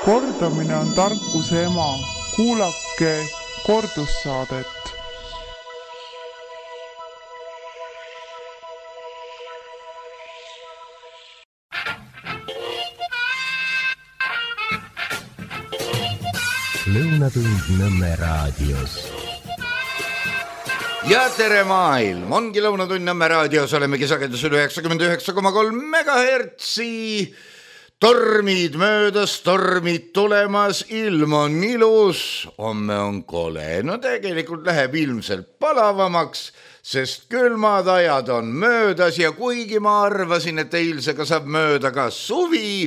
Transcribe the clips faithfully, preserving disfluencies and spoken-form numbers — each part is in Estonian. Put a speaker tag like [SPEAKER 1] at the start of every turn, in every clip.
[SPEAKER 1] Kordamine on tarkuse ema. Kuulake kordussaadet.
[SPEAKER 2] Lõunatund Nõmme raadios.
[SPEAKER 3] Ja tere maailm, ongi Lõunatund Nõmme raadios, olemegi sagedusel üheksakümmend üheksa koma kolm megahertsi. Tormid möödas, tormid tulemas, ilm on ilus, homme on kole. No tegelikult läheb ilmselt palavamaks, sest külmad ajad on möödas ja kuigi ma arvasin, et eilsega saab mööda ka suvi,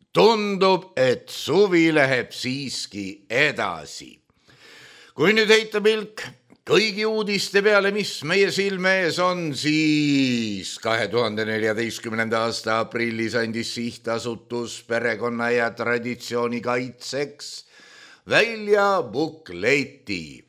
[SPEAKER 3] tundub, et suvi läheb siiski edasi. Kui nüüd heita pilk kõigi uudiste peale, mis meie silme ees on, siis kahe tuhande neljateistkümnenda aasta aprillis andis sihtasutus perekonna ja traditsiooni kaitseks välja bukleti.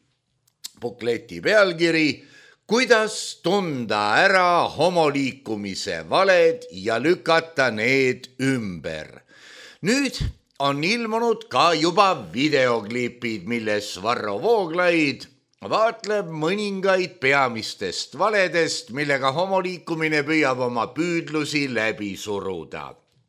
[SPEAKER 3] Bukleti pealkiri: kuidas tunda ära homoliikumise valed ja lükata need ümber. Nüüd on ilmunud ka juba videoklipid, milles Varro Vooglaid vaatleb mõningaid peamistest valedest, millega homoliikumine püüab oma püüdlusi läbi suruda.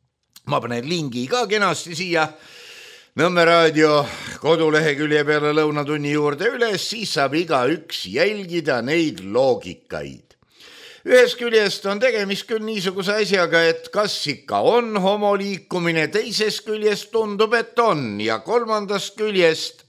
[SPEAKER 3] Ma panen lingi ka kenasti siia Nõmme raadio kodulehekülje peale lõunatunni juurde üles, siis saab iga üks jälgida neid loogikaid. Ühest küljest on tegemist küll niisuguse asjaga, et kas ikka on homoliikumine, teisest küljest tundub, et on, ja kolmandast küljest,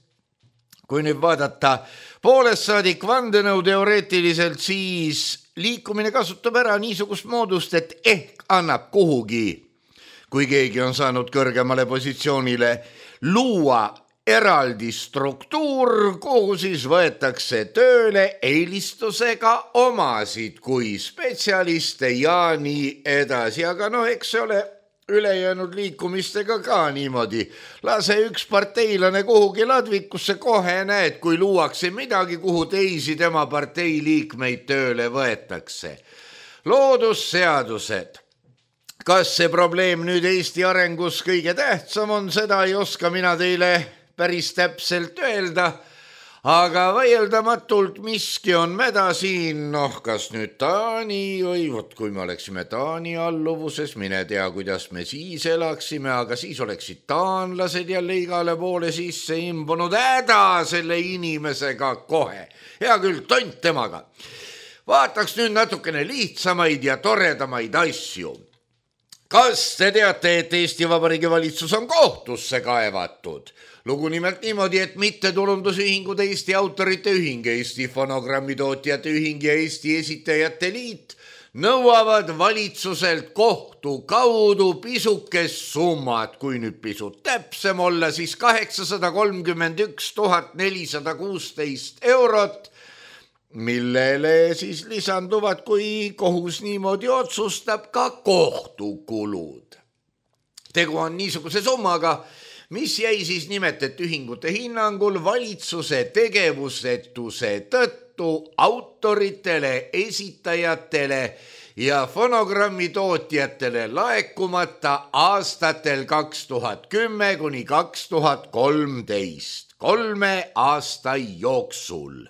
[SPEAKER 3] kui nüüd vaadata poolest saadik vandenõu teoreetiliselt, siis liikumine kasutab ära niisugust moodust, et ehk annab kuhugi, kui keegi on saanud kõrgemale positsioonile, luua eraldi struktuur, kuhu siis võetakse tööle eelistusega omasid kui spetsialiste ja nii edasi. Aga no eks see ole ülejäänud liikumistega ka niimoodi. Lase üks parteilane kuhugi ladvikusse, kohe näed, kui luuakse midagi, kuhu teisi tema partei liikmeid tööle võetakse. Loodusseadused. Kas see probleem nüüd Eesti arengus kõige tähtsam on, seda ei oska mina teile päris täpselt öelda, aga vaieldamatult miski on mäda siin, noh, kas nüüd Taani või võt, kui me oleksime Taani alluvuses, mine tea, kuidas me siis elaksime, aga siis oleksid taanlased jälle igale poole sisse imbunud, häda selle inimesega kohe. Hea küll, tont temaga. Vaataks nüüd natukene lihtsamaid ja toredamaid asju. Kas te teate, et Eesti Vabariigi valitsus on kohtusse kaevatud? Lugu nimelt niimoodi, et mittetulundusühingud Eesti Autorite Ühing, Eesti Fonogrammitootjate Ühing ja Eesti Esitajate Liit nõuavad valitsuselt kohtu kaudu pisukest summat, kui nüüd pisut täpsem olla, siis kaheksasada kolmkümmend üks tuhat nelisada kuusteist eurot, millele siis lisanduvad, kui kohus niimoodi otsustab, ka kohtukulud. Tegu on niisuguse summaga, mis jäi siis nimetet ühingute hinnangul valitsuse tegevusetuse tõttu autoritele, esitajatele ja fonogrammitootjatele laekumata aastatel kaks tuhat kümme kuni kaks tuhat kolmteist, kolme aasta jooksul.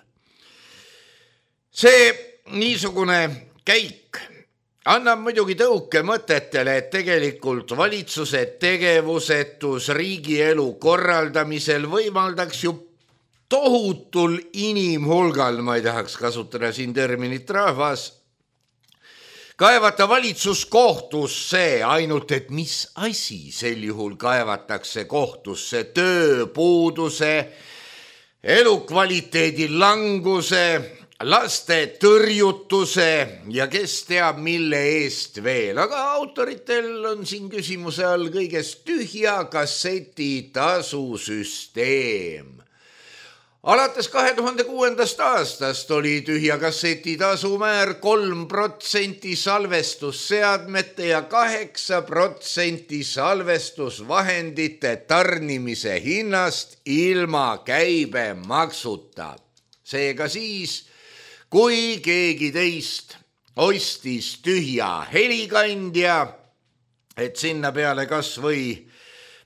[SPEAKER 3] See niisugune käik annab muidugi tõuke mõtetele, et tegelikult valitsuse tegevusetus riigielu korraldamisel võimaldaks ju tohutul inimhulgal, ma ei tahaks kasutada siin terminit rahvas, kaevata valitsus kohtusse, ainult et mis asi sel juhul kaevatakse kohtusse? Tööpuuduse, elukvaliteedi languse, laste tõrjutuse ja kes teab mille eest veel. Aga autoritel on siin küsimuse all kõigest tühja kasseti tasusüsteem. Alates kahe tuhande kuuendast aastast oli tühja kasseti tasumäär kolm protsenti salvestusseadmete ja kaheksa protsenti salvestusvahendite tarnimise hinnast ilma käibemaksuta. Seega siis, kui keegi teist ostis tühja helikandja, et sinna peale kas või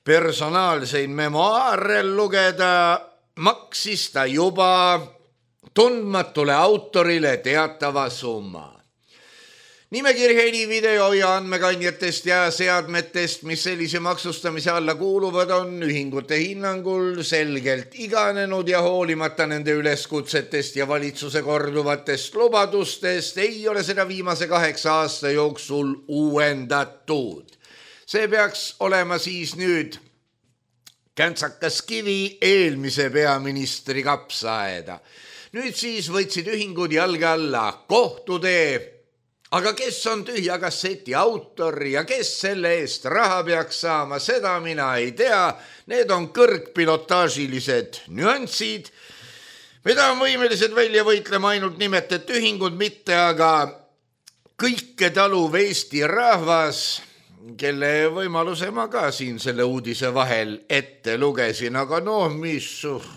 [SPEAKER 3] personaalseid memoaare lugeda, maksis ta juba tundmatule autorile teatava summa. Nimekiri heli, video ja andmekandjatest ja seadmetest, mis sellise maksustamise alla kuuluvad, on ühingute hinnangul selgelt iganenud ja hoolimata nende üleskutsetest ja valitsuse korduvatest lubadustest ei ole seda viimase kaheksa aasta jooksul uuendatud. See peaks olema siis nüüd käntsakas kivi eelmise peaministri kapsaaeda. Nüüd siis võtsid ühingud jalge alla kohtutee. Aga kes on tühja kasseti autor ja kes selle eest raha peaks saama, seda mina ei tea. Need on kõrgpilotaažilised nüansid, mida on võimelised välja võitlema ainult nimetet ühingud, mitte aga kõike taluv Eesti rahvas, kelle võimaluse ma ka siin selle uudise vahel ette lugesin, aga noh, mis...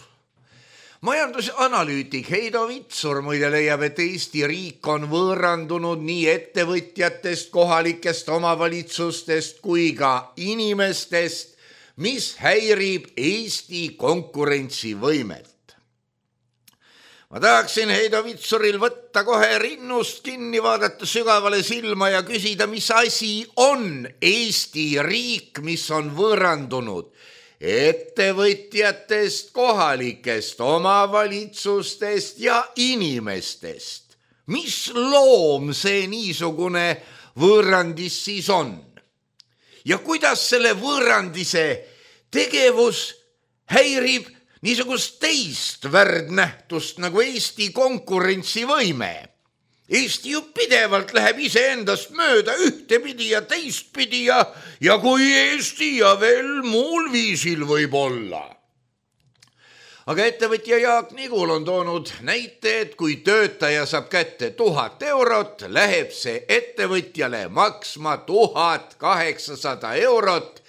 [SPEAKER 3] Majandusanalüütik Heido Vitsur muide leiab, et Eesti riik on võõrandunud nii ettevõtjatest, kohalikest omavalitsustest kui ka inimestest, mis häirib Eesti konkurentsivõimet. Ma tahaksin Heido Vitsuril võtta kohe rinnust kinni, vaadata sügavale silma ja küsida, mis asi on Eesti riik, mis on võõrandunud ettevõtjatest, kohalikest omavalitsustest ja inimestest. Mis loom see niisugune võõrandis siis on? Ja kuidas selle võõrandise tegevus häirib niisugust teist värdnähtust nagu Eesti konkurentsivõime? Eesti ju pidevalt läheb iseendast mööda ühtepidi ja teistpidi ja, ja kui Eesti ja veel muul viisil võib olla. Aga ettevõtja Jaak Nigul on toonud näite, et kui töötaja saab kätte tuhat eurot, läheb see ettevõtjale maksma tuhat kaheksasada eurot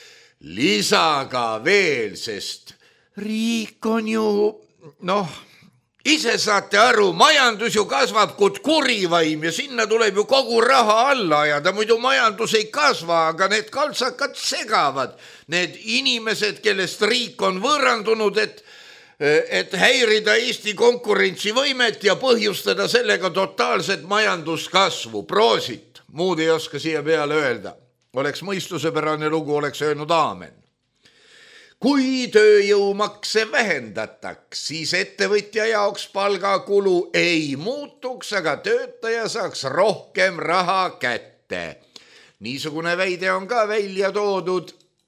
[SPEAKER 3] lisaga veel, sest riik on ju, noh... Ise saate aru, majandus ju kasvab kui kurivaim ja sinna tuleb ju kogu raha alla ajada, muidu majandus ei kasva, aga need kaltsakad segavad. Need inimesed, kellest riik on võõrandunud, et, et häirida Eesti konkurentsivõimet ja põhjustada sellega totaalset majanduskasvu. Proosit, muud ei oska siia peale öelda. Oleks mõistusepärane lugu, oleks öelnud aamen. Kui tööjõumakse vähendataks, siis ettevõtja jaoks palgakulu ei muutuks, aga töötaja saaks rohkem raha kätte. Niisugune väide on ka välja toodud,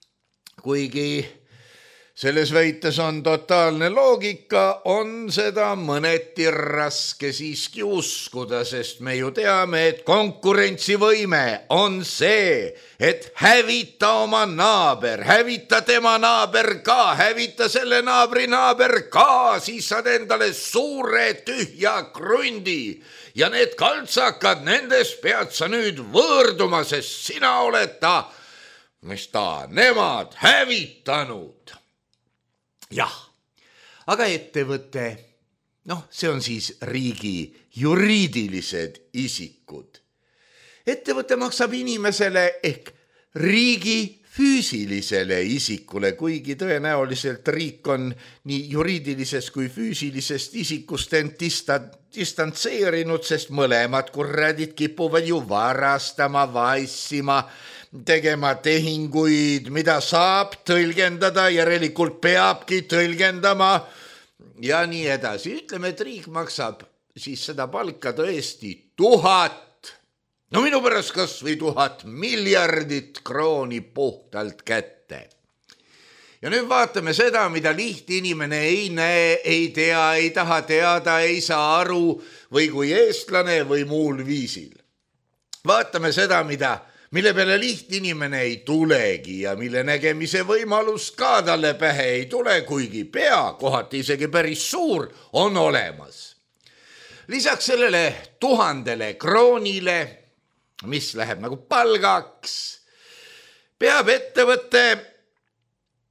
[SPEAKER 3] kuigi selles väites on totaalne loogika, on seda mõneti raske siiski uskuda, sest me ju teame, et konkurentsivõime on see, et hävita oma naaber, hävita tema naaber ka, hävita selle naabri naaber ka, siis saad endale suure tühja krundi ja need kaltsakad, nendest pead sa nüüd võõrduma, sest sina oled ta, mis ta, nemad hävitanud. Jah, aga ettevõte, noh, see on siis riigi juriidilised isikud. Ettevõte maksab inimesele ehk riigi füüsilisele isikule, kuigi tõenäoliselt riik on nii juriidilisest kui füüsilisest isikust end distantseerinud, sest mõlemad kurradid kipuvad ju varastama, vaissima, tegema tehinguid, mida saab tõlgendada, järelikult peabki tõlgendama ja nii edasi. Ütleme, et riik maksab siis seda palka tõesti tuhat, no minu pärast kas või tuhat miljardit krooni puhtalt kätte. Ja nüüd vaatame seda, mida lihtinimene ei näe, ei tea, ei taha teada, ei saa aru või kui eestlane või muul viisil. Vaatame seda, mida mille peale lihtinimene ei tulegi ja mille nägemise võimalus ka talle pähe ei tule, kuigi pea, kohati isegi päris suur, on olemas. Lisaks sellele tuhandele kroonile, mis läheb nagu palgaks, peab ettevõte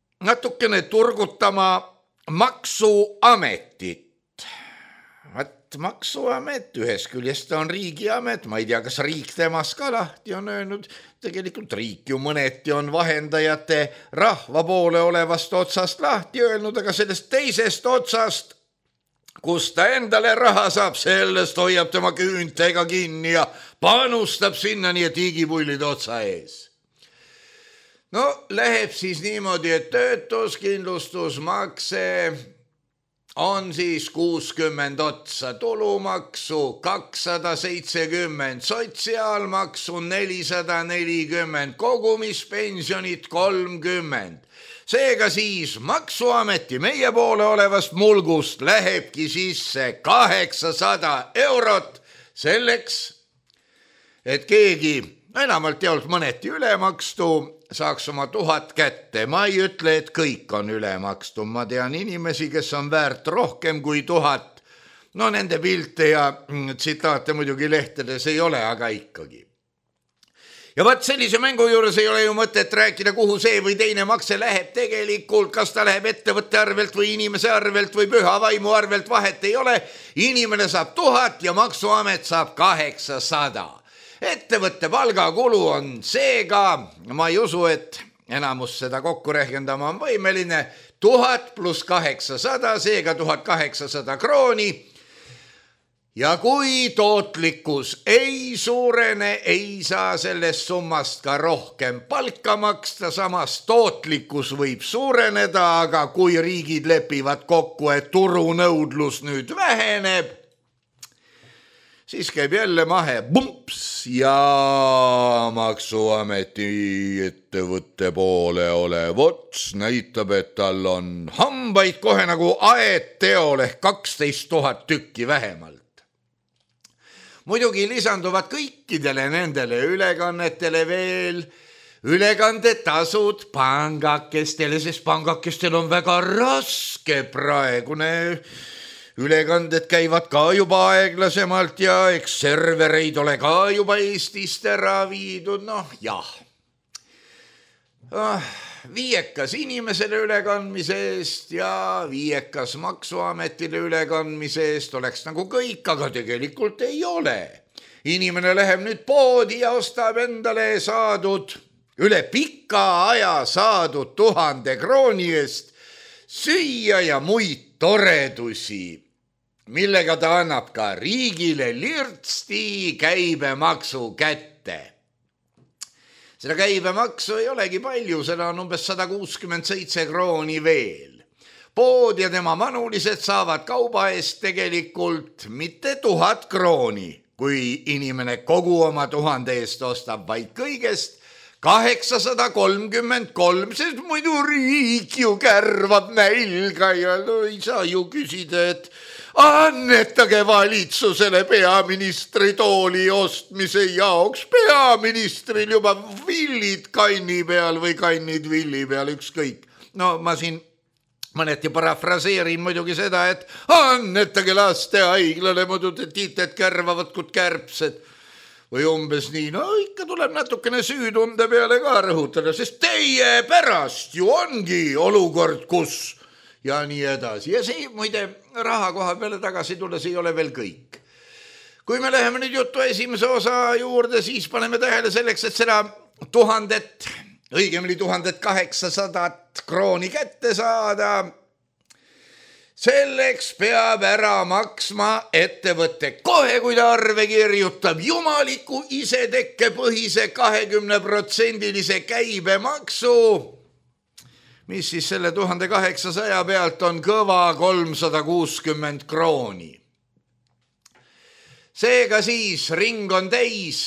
[SPEAKER 3] natukene turgutama maksuametit. maksuamet, ühest küljest on riigiamet, ma ei tea, kas riik temast ka lahti on öelnud, tegelikult riik ju mõneti on vahendajate rahva poole olevast otsast lahti öelnud, aga sellest teisest otsast, kus ta endale raha saab, sellest hoiab tema küüntega kinni ja panustab sinna nii, et higipullid otsa ees. No läheb siis niimoodi, et töötuskindlustusmakse on siis kuuskümmend otsa tulumaksu, kakssada seitsekümmend sotsiaalmaksu, nelisada nelikümmend kogumispensionit, kolmkümmend. Seega siis maksuameti meie poole olevast mulgust lähebki sisse kaheksasada eurot selleks, et keegi enamalt jaolt mõneti ülemakstu saaks oma tuhat kätte. Ma ei ütle, et kõik on ülemakstu. Ma tean inimesi, kes on väärt rohkem kui tuhat. No nende pilte ja tsitaate muidugi lehtedes ei ole, aga ikkagi. Ja vaat sellise mängu juures ei ole ju mõtet rääkida, kuhu see või teine makse läheb tegelikult, kas ta läheb ettevõtte arvelt või inimese arvelt või püha vaimu arvelt, vahet ei ole. Inimene saab tuhat ja maksuamet saab kaheksasada. Ettevõtte palgakulu on seega, ma ei usu, et enamus seda kokku rehkendama on võimeline, tuhat pluss kaheksasada, seega tuhat kaheksasada krooni. Ja kui tootlikkus ei suurene, ei saa sellest summast ka rohkem palka maksta, samas tootlikkus võib suureneda, aga kui riigid lepivad kokku, et turunõudlus nüüd väheneb, siis käib jälle mahe bumps ja maksuameti ettevõtte poole olev ots näitab, et tal on hambaid kohe nagu aed teol ehk kaksteist tuhat tükki vähemalt. Muidugi lisanduvad kõikidele nendele ülekannetele veel ülekandetasud pangakestele, sest pangakestel on väga raske praegune. Ülekanded käivad ka juba aeglasemalt ja eks servereid ole ka juba Eestist ära viidud, noh jah. Viiekas inimesele ülekandmise eest ja viiekas maksuametile ülekandmise eest oleks nagu kõik, aga tegelikult ei ole. Inimene läheb nüüd poodi ja ostab endale saadud, üle pika aja saadud tuhande krooni eest süüa ja muid toredusi, millega ta annab ka riigile lirtsti käibemaksu kätte. Seda käibemaksu ei olegi palju, seda on umbes sada kuuskümmend seitse krooni veel. Pood ja tema manulised saavad kauba eest tegelikult mitte tuhat krooni, kui inimene kogu oma tuhande eest ostab, vaid kõigest kaheksasada kolmkümmend kolm, sest muidu riik ju kärvab nälga ja no ei saa ju küsida, et annetage valitsusele peaministri tooli ostmise jaoks. Peaministril juba villid kanni peal või kannid villi peal, ükskõik. No ma siin mõneti parafraseerin muidugi seda, et annetage lastehaiglale, muidu te tiited kärvavad kui kärbsed. Või umbes nii, no ikka tuleb natukene süütunde peale ka rõhutada, sest teie pärast ju ongi olukord, kus ja nii edasi. Ja see muide raha koha peale tagasi tulles ei ole veel kõik. Kui me läheme nüüd jutu esimese osa juurde, siis paneme tähele selleks, et seda tuhandet, õigemini tuhandet kaheksasadat krooni kätte saada, selleks peab ära maksma ettevõtte kohe, kui ta arve kirjutab jumaliku isetekkepõhise kahekümne protsendilise käibemaksu, mis siis selle tuhande kaheksasaja pealt on kõva kolmsada kuuskümmend krooni. Seega siis ring on täis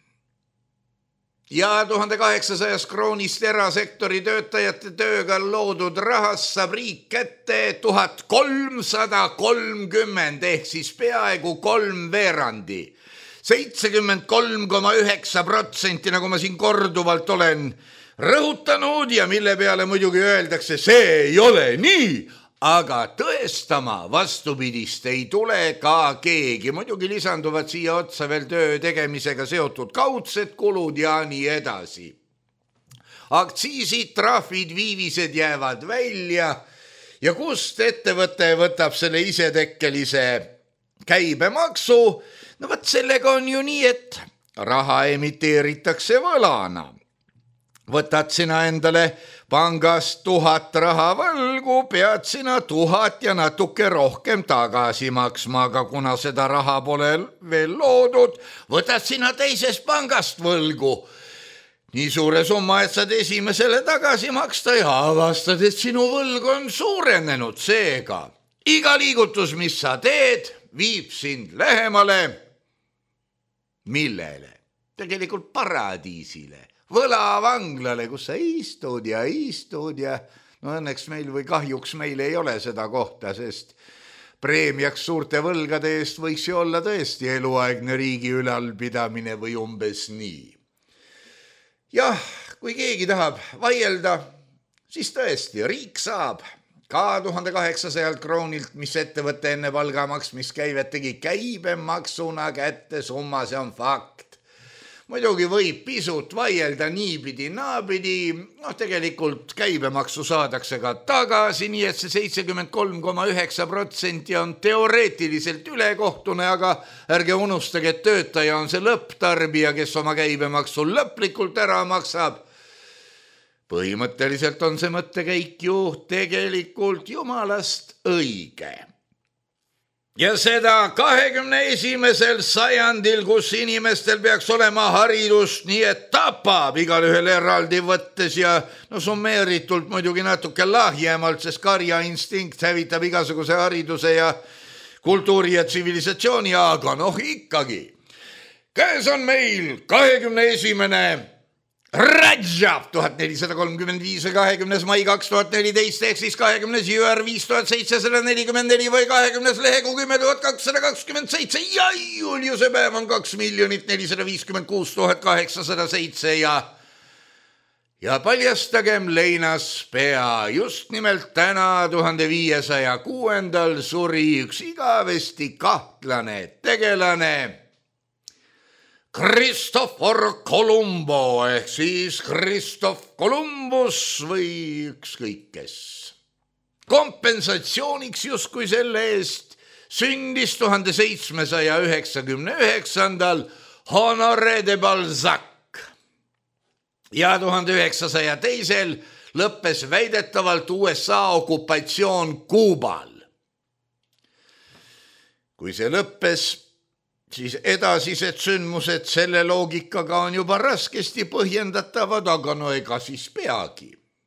[SPEAKER 3] ja tuhande kaheksasajast kroonist erasektori töötajate tööga loodud rahast saab riik kätte tuhat kolmsada kolmkümmend ehk siis peaaegu kolm veerandi. seitsekümmend kolm koma üheksa protsenti, nagu ma siin korduvalt olen rõhutanud ja mille peale muidugi öeldakse, see ei ole nii, aga tõestama vastupidist ei tule ka keegi. Muidugi lisanduvad siia otsa veel töö tegemisega seotud kaudsed kulud ja nii edasi. Aktsiisid, trahvid, viivised jäävad välja ja kust ettevõte võtab selle isetekkelise käibemaksu. No võt sellega on ju nii, et raha emiteeritakse võlana. Võtad sina endale pangast tuhat raha võlgu, pead sina tuhat ja natuke rohkem tagasi maksma, aga kuna seda raha pole veel loodud, võtad sina teisest pangast võlgu. Nii suure summa, et saad esimesele tagasi maksta ja avastad, et sinu võlg on suurenenud. Seega, iga liigutus, mis sa teed, viib sind lähemale. Millele? Tegelikult paradiisile. Võlavanglale, kus sa istud ja istud ja no õnneks meil või kahjuks meil ei ole seda kohta, sest preemiaks suurte võlgade eest võiks ju olla tõesti eluaegne riigi ülalpidamine või umbes nii. Jah, kui keegi tahab vaielda, siis tõesti riik saab ka tuhande kaheksasajalt kroonilt, mis ettevõtte enne palgamaksmiskäivet tegi käibemaksuna kätte summa, see on fakt. Muidugi võib pisut vaielda niipidi naapidi, noh tegelikult käibemaksu saadakse ka tagasi, nii et see seitsekümmend kolm koma üheksa protsenti on teoreetiliselt ülekohtune, aga ärge unustage, et töötaja on see lõpptarbija, kes oma käibemaksu lõplikult ära maksab. Põhimõtteliselt on see mõttekäik ju tegelikult jumalast õige. Ja seda kahekümne esimesel sajandil, kus inimestel peaks olema haridust, nii et tapab igal ühel eraldi võttes ja no summeeritult muidugi natuke lahjemalt, sest karja instinkt hävitab igasuguse hariduse ja kultuuri ja tsivilisatsiooni, aga noh ikkagi. Käes on meil kahekümne esimene Rajab tuhat nelisada kolmkümmend viis või kahekümnes mai kaks tuhat neliteist ehk siis kahekümnes jüär viis tuhat seitsesada nelikümmend neli või kahekümnes lehekuu kümme tuhat kakssada kakskümmend seitse ja Juliuse päev on kaks miljonit nelisada viiskümmend kuus tuhat kaheksasada seitse ja ja paljastagem leinas pea. Just nimelt täna tuhande viiesaja kuuendal suri üks igavesti kahtlane tegelane Christopher Columbo ehk siis Christoph Columbus või ükskõik kes. Kompensatsiooniks justkui selle eest sündis tuhande seitsmesaja üheksakümne üheksandal Honoré de Balzac ja tuhande üheksasaja teisel lõppes väidetavalt U S A okupatsioon Kuubal. Kui see lõppes, siis edasised sündmused selle loogikaga on juba raskesti põhjendatavad, aga no ega siis peagi.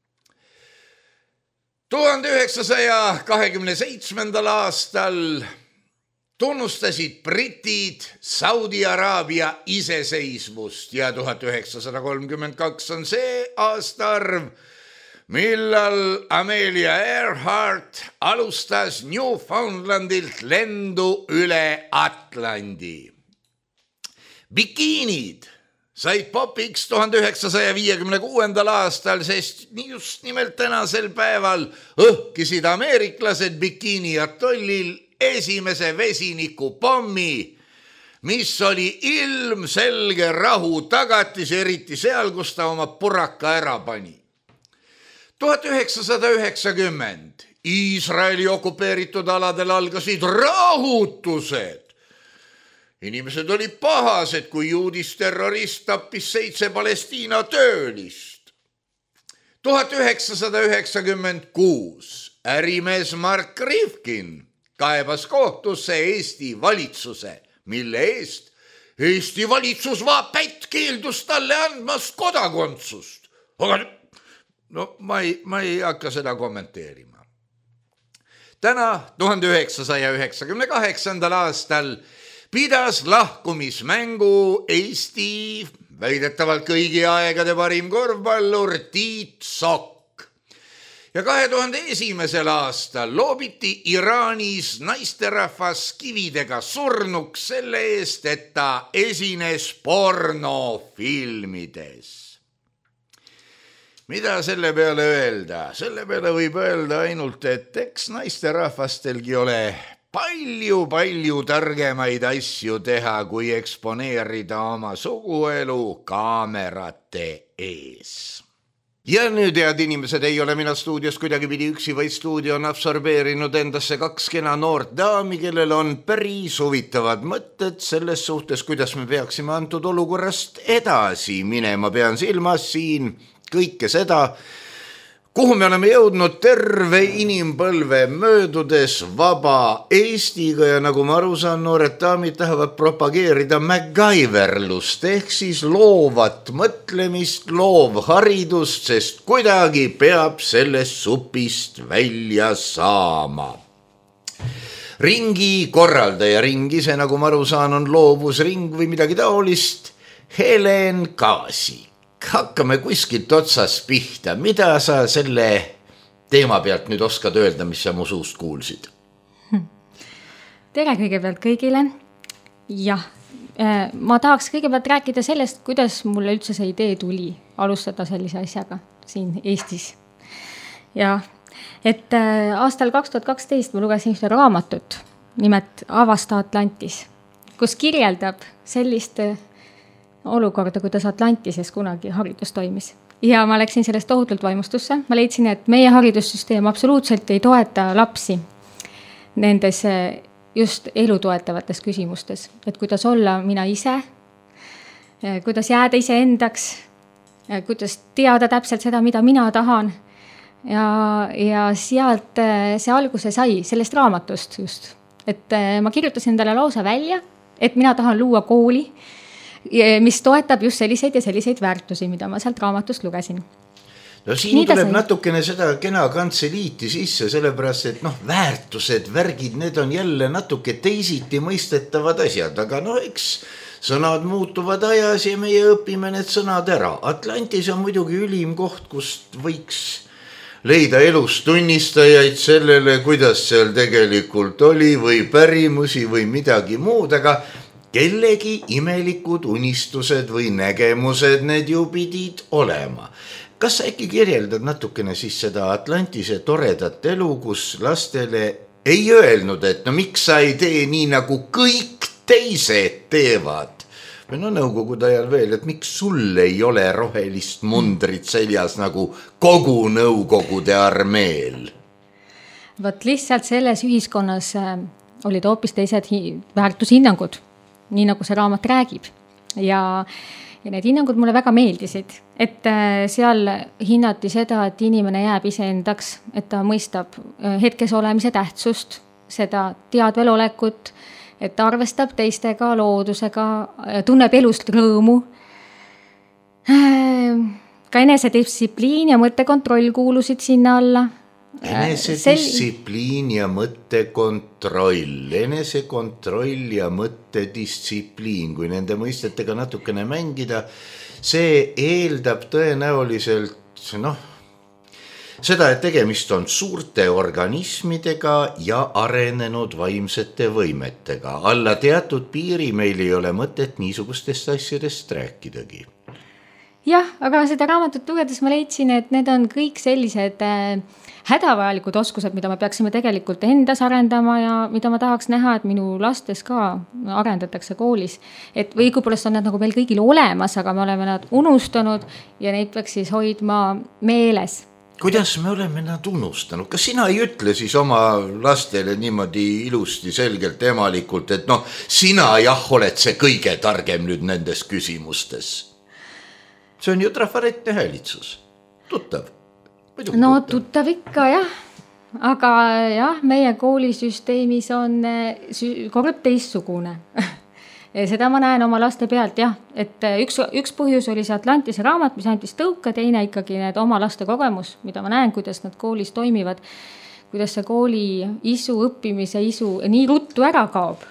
[SPEAKER 3] tuhande üheksasaja kahekümne seitsmendal aastal tunnustasid britid Saudi Araabia iseseisvust ja tuhat üheksasada kolmkümmend kaks on see aastaarv, millal Amelia Earhart alustas Newfoundlandilt lendu üle Atlandi. Bikiinid said popiks tuhande üheksasaja viiekümne kuuendal aastal, sest just nimelt tänasel päeval õhkisid ameeriklased Bikini atollil esimese vesinikupommi, mis oli ilmselge rahu tagatis, eriti seal, kus ta oma puraka ära pani. tuhat üheksasada üheksakümmend Iisraeli okupeeritud aladel algasid rahutused. Inimesed olid pahased, kui juudist terrorist tappis seitse Palestiina töölist. tuhat üheksasada üheksakümmend kuus ärimees Mark Rifkin kaebas kohtusse Eesti valitsuse, mille eest Eesti valitsus vapätt keeldus talle andmast kodakondsust. Aga no ma ei, ma ei hakka seda kommenteerima. Täna tuhande üheksasaja üheksakümne kaheksandal aastal pidas lahkumismängu Eesti väidetavalt kõigi aegade parim korvpallur Tiit Sokk. Ja kahe tuhande esimesel aastal loobiti Iraanis naisterahvas kividega surnuks selle eest, et ta esines pornofilmides. Mida selle peale öelda? Selle peale võib öelda ainult, et eks naisterahvastelgi ole palju-palju targemaid asju teha, kui eksponeerida oma suguelu kaamerate ees. Ja nüüd, head inimesed, ei ole mina stuudios kuidagi pidi üksi, vaid stuudio on absorbeerinud endasse kaks kena noort daami, kellel on päris huvitavad mõtted selles suhtes, kuidas me peaksime antud olukorrast edasi minema. Pean silmas siin kõike seda, kuhu me oleme jõudnud terve inimpõlve möödudes vaba Eestiga ja nagu ma aru saan, noored daamid tahavad propageerida MacGyverlust ehk siis loovat mõtlemist, loovharidust, sest kuidagi peab sellest supist välja saama. Ringi korraldaja ring ise, nagu ma aru saan, on loovusring või midagi taolist, Helen Kaasik. Hakkame kuskilt otsas pihta. Mida sa selle teema pealt nüüd oskad öelda, mis sa mu suust kuulsid?
[SPEAKER 4] Tere kõigepealt kõigile. Jah, ma tahaks kõigepealt rääkida sellest, kuidas mulle üldse see idee tuli alustada sellise asjaga siin Eestis. Ja, et aastal kaks tuhat kaksteist ma lugesin ühte raamatut, nimelt Avasta Atlantis, kus kirjeldab sellist olukorda, kuidas Atlantises kunagi haridus toimis. Ja ma läksin sellest tohutult vaimustusse. Ma leidsin, et meie haridussüsteem absoluutselt ei toeta lapsi nendes just elu toetavates küsimustes. Et kuidas olla mina ise, kuidas jääda ise endaks, kuidas teada täpselt seda, mida mina tahan. Ja, ja sealt see alguse sai, sellest raamatust just. Et ma kirjutasin endale lausa välja, et mina tahan luua kooli, mis toetab just selliseid ja selliseid väärtusi, mida ma sealt raamatust lugesin.
[SPEAKER 3] No siin Nii tuleb natukene seda kena kantseliiti sisse, sellepärast, et noh, väärtused, värgid, need on jälle natuke teisiti mõistetavad asjad, aga no eks sõnad muutuvad ajas ja meie õpime need sõnad ära. Atlantis on muidugi ülim koht, kust võiks leida elus tunnistajaid sellele, kuidas seal tegelikult oli või pärimusi või midagi muud, aga kellegi imelikud unistused või nägemused need ju pidid olema. Kas sa äkki kirjeldad natukene siis seda Atlantise toredat elu, kus lastele ei öelnud, et no miks sa ei tee nii, nagu kõik teised teevad? Või no nõukogude ajal veel, et miks sul ei ole rohelist mundrit seljas nagu kogu nõukogude armeel?
[SPEAKER 4] Vot lihtsalt selles ühiskonnas olid hoopis teised väärtushinnangud, nii nagu see raamat räägib. Ja, ja need hinnangud mulle väga meeldisid, et seal hinnati seda, et inimene jääb iseendaks, et ta mõistab hetkes olemise tähtsust, seda teadvelolekut, et ta arvestab teistega, loodusega, tunneb elust rõõmu. Ka enesedistsipliin ja mõttekontroll kuulusid sinna alla.
[SPEAKER 3] Enesedistsipliin ja mõttekontroll, enesekontroll ja mõttedistsipliin, kui nende mõistetega natukene mängida, see eeldab tõenäoliselt noh, seda, et tegemist on suurte organismidega ja arenenud vaimsete võimetega. Alla teatud piiri meil ei ole mõtet niisugustest asjadest rääkidagi.
[SPEAKER 4] Jah, aga seda raamatut lugedes ma leidsin, et need on kõik sellised äh, hädavajalikud oskused, mida me peaksime tegelikult endas arendama ja mida ma tahaks näha, et minu lastes ka arendatakse koolis. Et või õigupoolest on nad nagu meil kõigil olemas, aga me oleme nad unustanud ja neid peaks siis hoidma meeles.
[SPEAKER 3] Kuidas me oleme nad unustanud? Kas sina ei ütle siis oma lastele niimoodi ilusti, selgelt, emalikult, et noh, sina jah oled see kõige targem nüüd nendes küsimustes? See on ju trafaretne häälitsus. Tuttav. Muidugi
[SPEAKER 4] no tuttav. tuttav ikka jah, aga jah, meie koolisüsteemis on kord teistsugune. Seda ma näen oma laste pealt jah, et üks, üks põhjus oli see Atlantise raamat, mis antis tõuke, teine ikkagi need oma laste kogemus, mida ma näen, kuidas nad koolis toimivad, kuidas see kooli isu, õppimise isu nii ruttu ära kaob.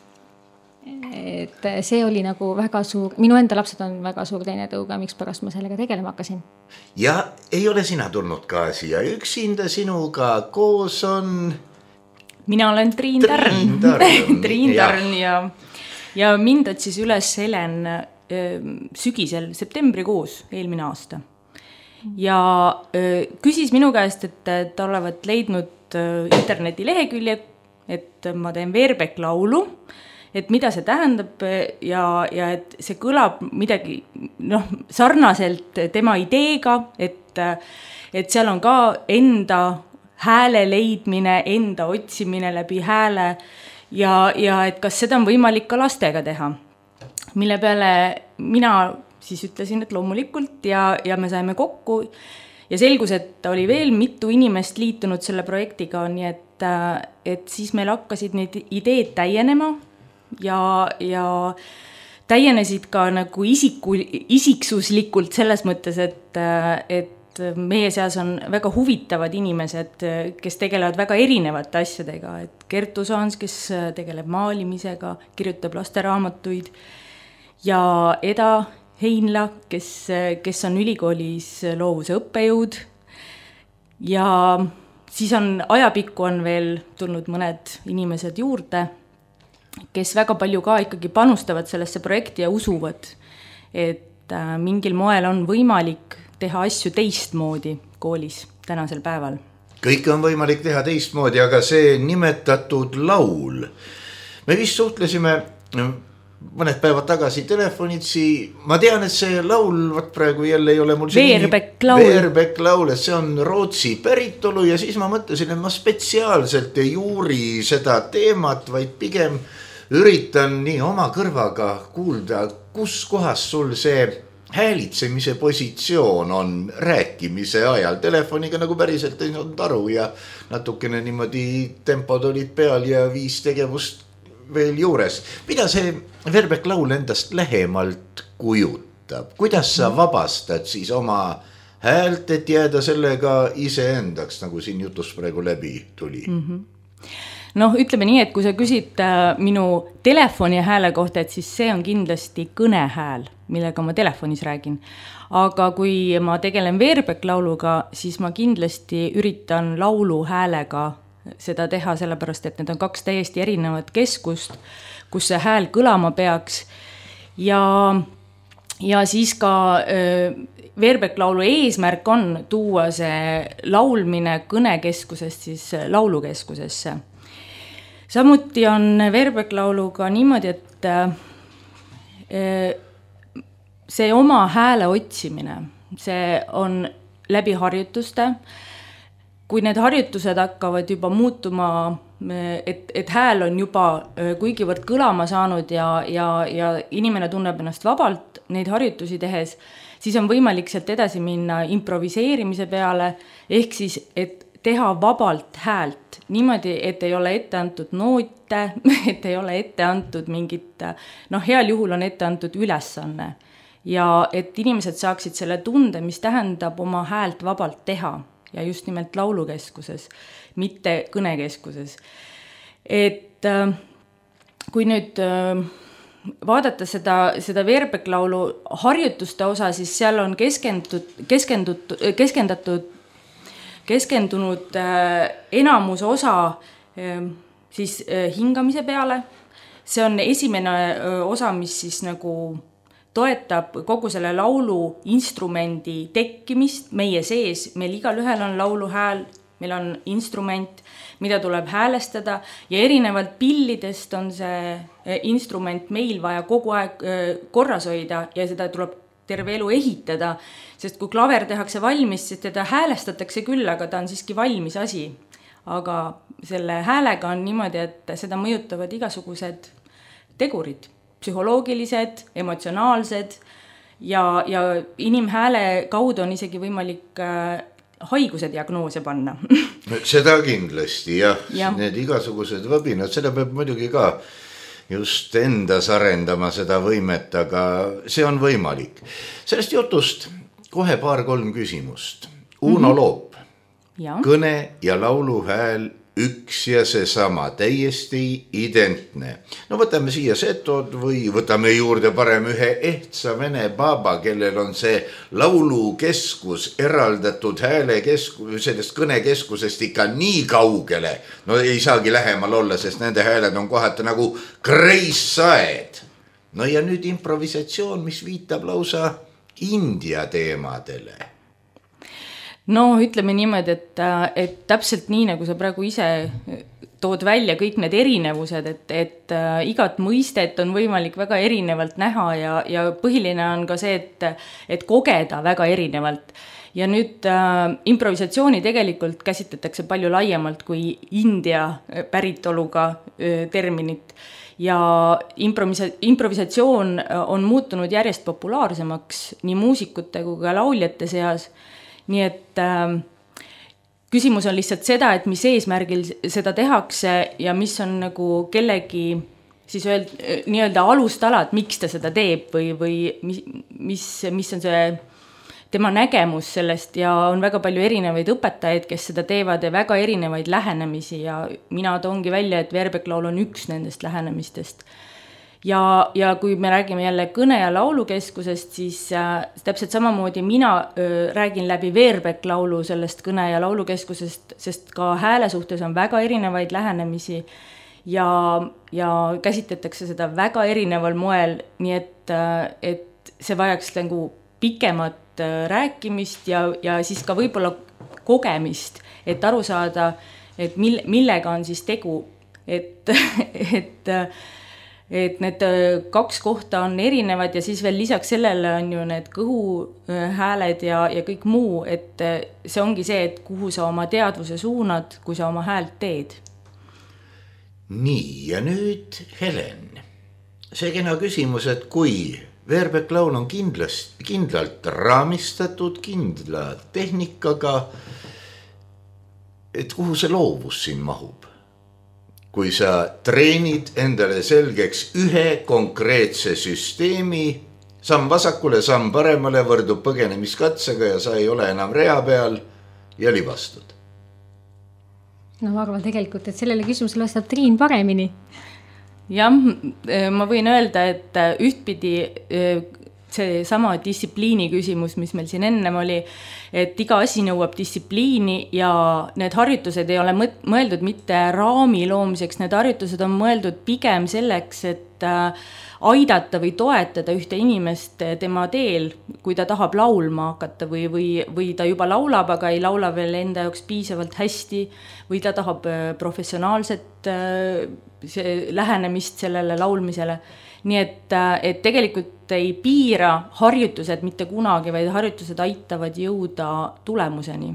[SPEAKER 4] Et see oli nagu väga suur, minu enda lapsed on väga suur teine tõuge, miks pärast ma sellega tegelema hakkasin.
[SPEAKER 3] Ja ei ole sina tulnud ka siia üksinda, sinuga koos on...
[SPEAKER 5] Mina olen Triin Tarn, Triin Tarn ja, ja mind otsis üles Helen sügisel, septembrikuus eelmine aasta. Ja küsis minu käest, et ta olevat leidnud interneti lehekülje, et ma teen Veerbeck laulu et mida see tähendab ja, ja et see kõlab midagi noh, sarnaselt tema ideega, et, et seal on ka enda hääle leidmine, enda otsimine läbi hääle ja, ja et kas seda on võimalik ka lastega teha. Mille peale mina siis ütlesin, et loomulikult ja, ja me saime kokku ja selgus, et oli veel mitu inimest liitunud selle projektiga, nii et, et siis meil hakkasid need ideed täienema ja, ja täienesid ka nagu isiku, isiksuslikult selles mõttes, et, et meie seas on väga huvitavad inimesed, kes tegelevad väga erinevate asjadega, et Kertu Saans, kes tegeleb maalimisega, kirjutab lasteraamatuid ja Eda Heinla, kes, kes on ülikoolis loovuse õppejõud ja siis on ajapikku on veel tulnud mõned inimesed juurde, kes väga palju ka ikkagi panustavad sellesse projekti ja usuvad, et mingil moel on võimalik teha asju teistmoodi koolis tänasel päeval.
[SPEAKER 3] Kõike on võimalik teha teistmoodi, aga see nimetatud laul, me vist suhtlesime mõned päevad tagasi telefonitsi, ma tean, et see laul, võt praegu jälle ei ole mul
[SPEAKER 5] Veerbekk laul.
[SPEAKER 3] Veerbekk laul, et see on Rootsi päritolu ja siis ma mõtlesin, et ma spetsiaalselt ei juuri seda teemat, vaid pigem üritan nii oma kõrvaga kuulda, kus kohas sul see häälitsemise positsioon on rääkimise ajal. Telefoniga nagu päriselt ei olnud aru ja natukene niimoodi tempod olid peal ja viis tegevust veel juures. Mida see Veerbekk laul endast lähemalt kujutab? Kuidas sa vabastad siis oma häält, et jääda sellega iseendaks, nagu siin jutus praegu läbi tuli?
[SPEAKER 5] Mm-hmm. Noh, ütleme nii, et kui sa küsid minu telefoni hääle kohta, et siis see on kindlasti kõnehääl, millega ma telefonis räägin. Aga kui ma tegelen Veerbekk lauluga, siis ma kindlasti üritan laulu häälega seda teha, sellepärast, et need on kaks täiesti erinevat keskust, kus see hääl kõlama peaks. Ja, ja siis ka äh, Veerbekk laulu eesmärk on tuua see laulmine kõnekeskusest siis laulukeskusesse. Samuti on Veerbekk lauluga niimoodi, et äh, see oma hääle otsimine, see on läbi harjutuste. Kui need harjutused hakkavad juba muutuma, et, et hääl on juba kuigivõrd kõlama saanud ja, ja, ja inimene tunneb ennast vabalt neid harjutusi tehes, siis on võimalik sealt edasi minna improviseerimise peale, ehk siis, et teha vabalt häält niimoodi, et ei ole ette antud noote, et ei ole ette antud mingit, noh, heal juhul on ette antud ülesanne ja et inimesed saaksid selle tunde, mis tähendab oma häält vabalt teha. Ja just nimelt laulukeskuses, mitte kõnekeskuses. Et kui nüüd vaadata seda, seda Veerbekk laulu harjutuste osa, siis seal on keskendatud, keskendatud, keskendatud, keskendunud enamus osa siis hingamise peale. See on esimene osa, mis siis nagu toetab kogu selle laulu instrumendi tekkimist meie sees. Meil igal ühel on laulu hääl, meil on instrument, mida tuleb häälestada ja erinevalt pillidest on see instrument meil vaja kogu aeg korras hoida ja seda tuleb terve elu ehitada, sest kui klaver tehakse valmis, siis teda häälestatakse küll, aga ta on siiski valmis asi. Aga selle häälega on niimoodi, et seda mõjutavad igasugused tegurid. Psühholoogilised, emotsionaalsed ja, ja inimhääle kaudu on isegi võimalik äh, haiguse diagnoose panna.
[SPEAKER 3] Seda kindlasti, jah.
[SPEAKER 5] Ja.
[SPEAKER 3] Need igasugused võbinad, seda peab muidugi ka just endas arendama seda võimet, aga see on võimalik. Sellest jutust kohe paar-kolm küsimust. Uno mm-hmm. Loop, ja. Kõne ja laulu hääl üks ja seesama, täiesti identne. No võtame siia setod või võtame juurde parem ühe ehtsa vene baba, kellel on see laulukeskus eraldatud häälekeskus, sellest kõnekeskusest ikka nii kaugele. No ei saagi lähemal olla, sest nende hääled on kohati nagu kreissaed. No ja nüüd improvisatsioon, mis viitab lausa India teemadele.
[SPEAKER 5] No ütleme niimoodi, et, et täpselt nii, nagu sa praegu ise tood välja kõik need erinevused, et, et äh, igat mõistet on võimalik väga erinevalt näha ja, ja põhiline on ka see, et, et kogeda väga erinevalt. Ja nüüd äh, improvisatsiooni tegelikult käsitletakse palju laiemalt kui India päritoluga äh, terminit. Ja improvisa- improvisatsioon on muutunud järjest populaarsemaks nii muusikute kui ka lauljate seas. Nii et äh, küsimus on lihtsalt seda, et mis eesmärgil seda tehakse ja mis on nagu kellegi siis öeld, nii-öelda alustalad, miks ta seda teeb või, või mis, mis, mis on see tema nägemus sellest ja on väga palju erinevaid õpetajaid, kes seda teevad ja väga erinevaid lähenemisi ja mina toongi välja, et Verbeklaul on üks nendest lähenemistest. Ja, ja kui me räägime jälle kõne- ja laulukeskusest, siis äh, täpselt samamoodi mina äh, räägin läbi Verbeklaulu sellest kõne- ja laulukeskusest, sest ka hääle suhtes on väga erinevaid lähenemisi ja, ja käsitletakse seda väga erineval moel, nii et, äh, et see vajaks nagu pikemat rääkimist ja, ja siis ka võib-olla kogemist, et aru saada, et mille, millega on siis tegu, et, et, et need kaks kohta on erinevad ja siis veel lisaks sellele on ju need kõhuhääled ja, ja kõik muu, et see ongi see, et kuhu sa oma teadvuse suunad, kui sa oma häält teed.
[SPEAKER 3] Nii, ja nüüd Helen, see kena küsimus, et kui Verbeklaul on kindlast, kindlalt raamistatud, kindla tehnikaga, et kuhu see loovus siin mahub? Kui sa treenid endale selgeks ühe konkreetse süsteemi, samm vasakule, samm paremale, võrdub põgenemiskatsega ja sa ei ole enam rea peal ja libastud.
[SPEAKER 4] No ma arvan tegelikult, et sellele küsimusele vastab Triin paremini.
[SPEAKER 5] Jah, ma võin öelda, et ühtpidi see sama distsipliini küsimus, mis meil siin ennem oli, et iga asi nõuab distsipliini ja need harjutused ei ole mõeldud mitte raami loomiseks, need harjutused on mõeldud pigem selleks, et aidata või toetada ühte inimest tema teel, kui ta tahab laulma hakata või, või, või ta juba laulab, aga ei laula veel enda jaoks piisavalt hästi või ta tahab professionaalset see lähenemist sellele laulmisele. Nii et, et tegelikult ei piira harjutused mitte kunagi, vaid harjutused aitavad jõuda tulemuseni.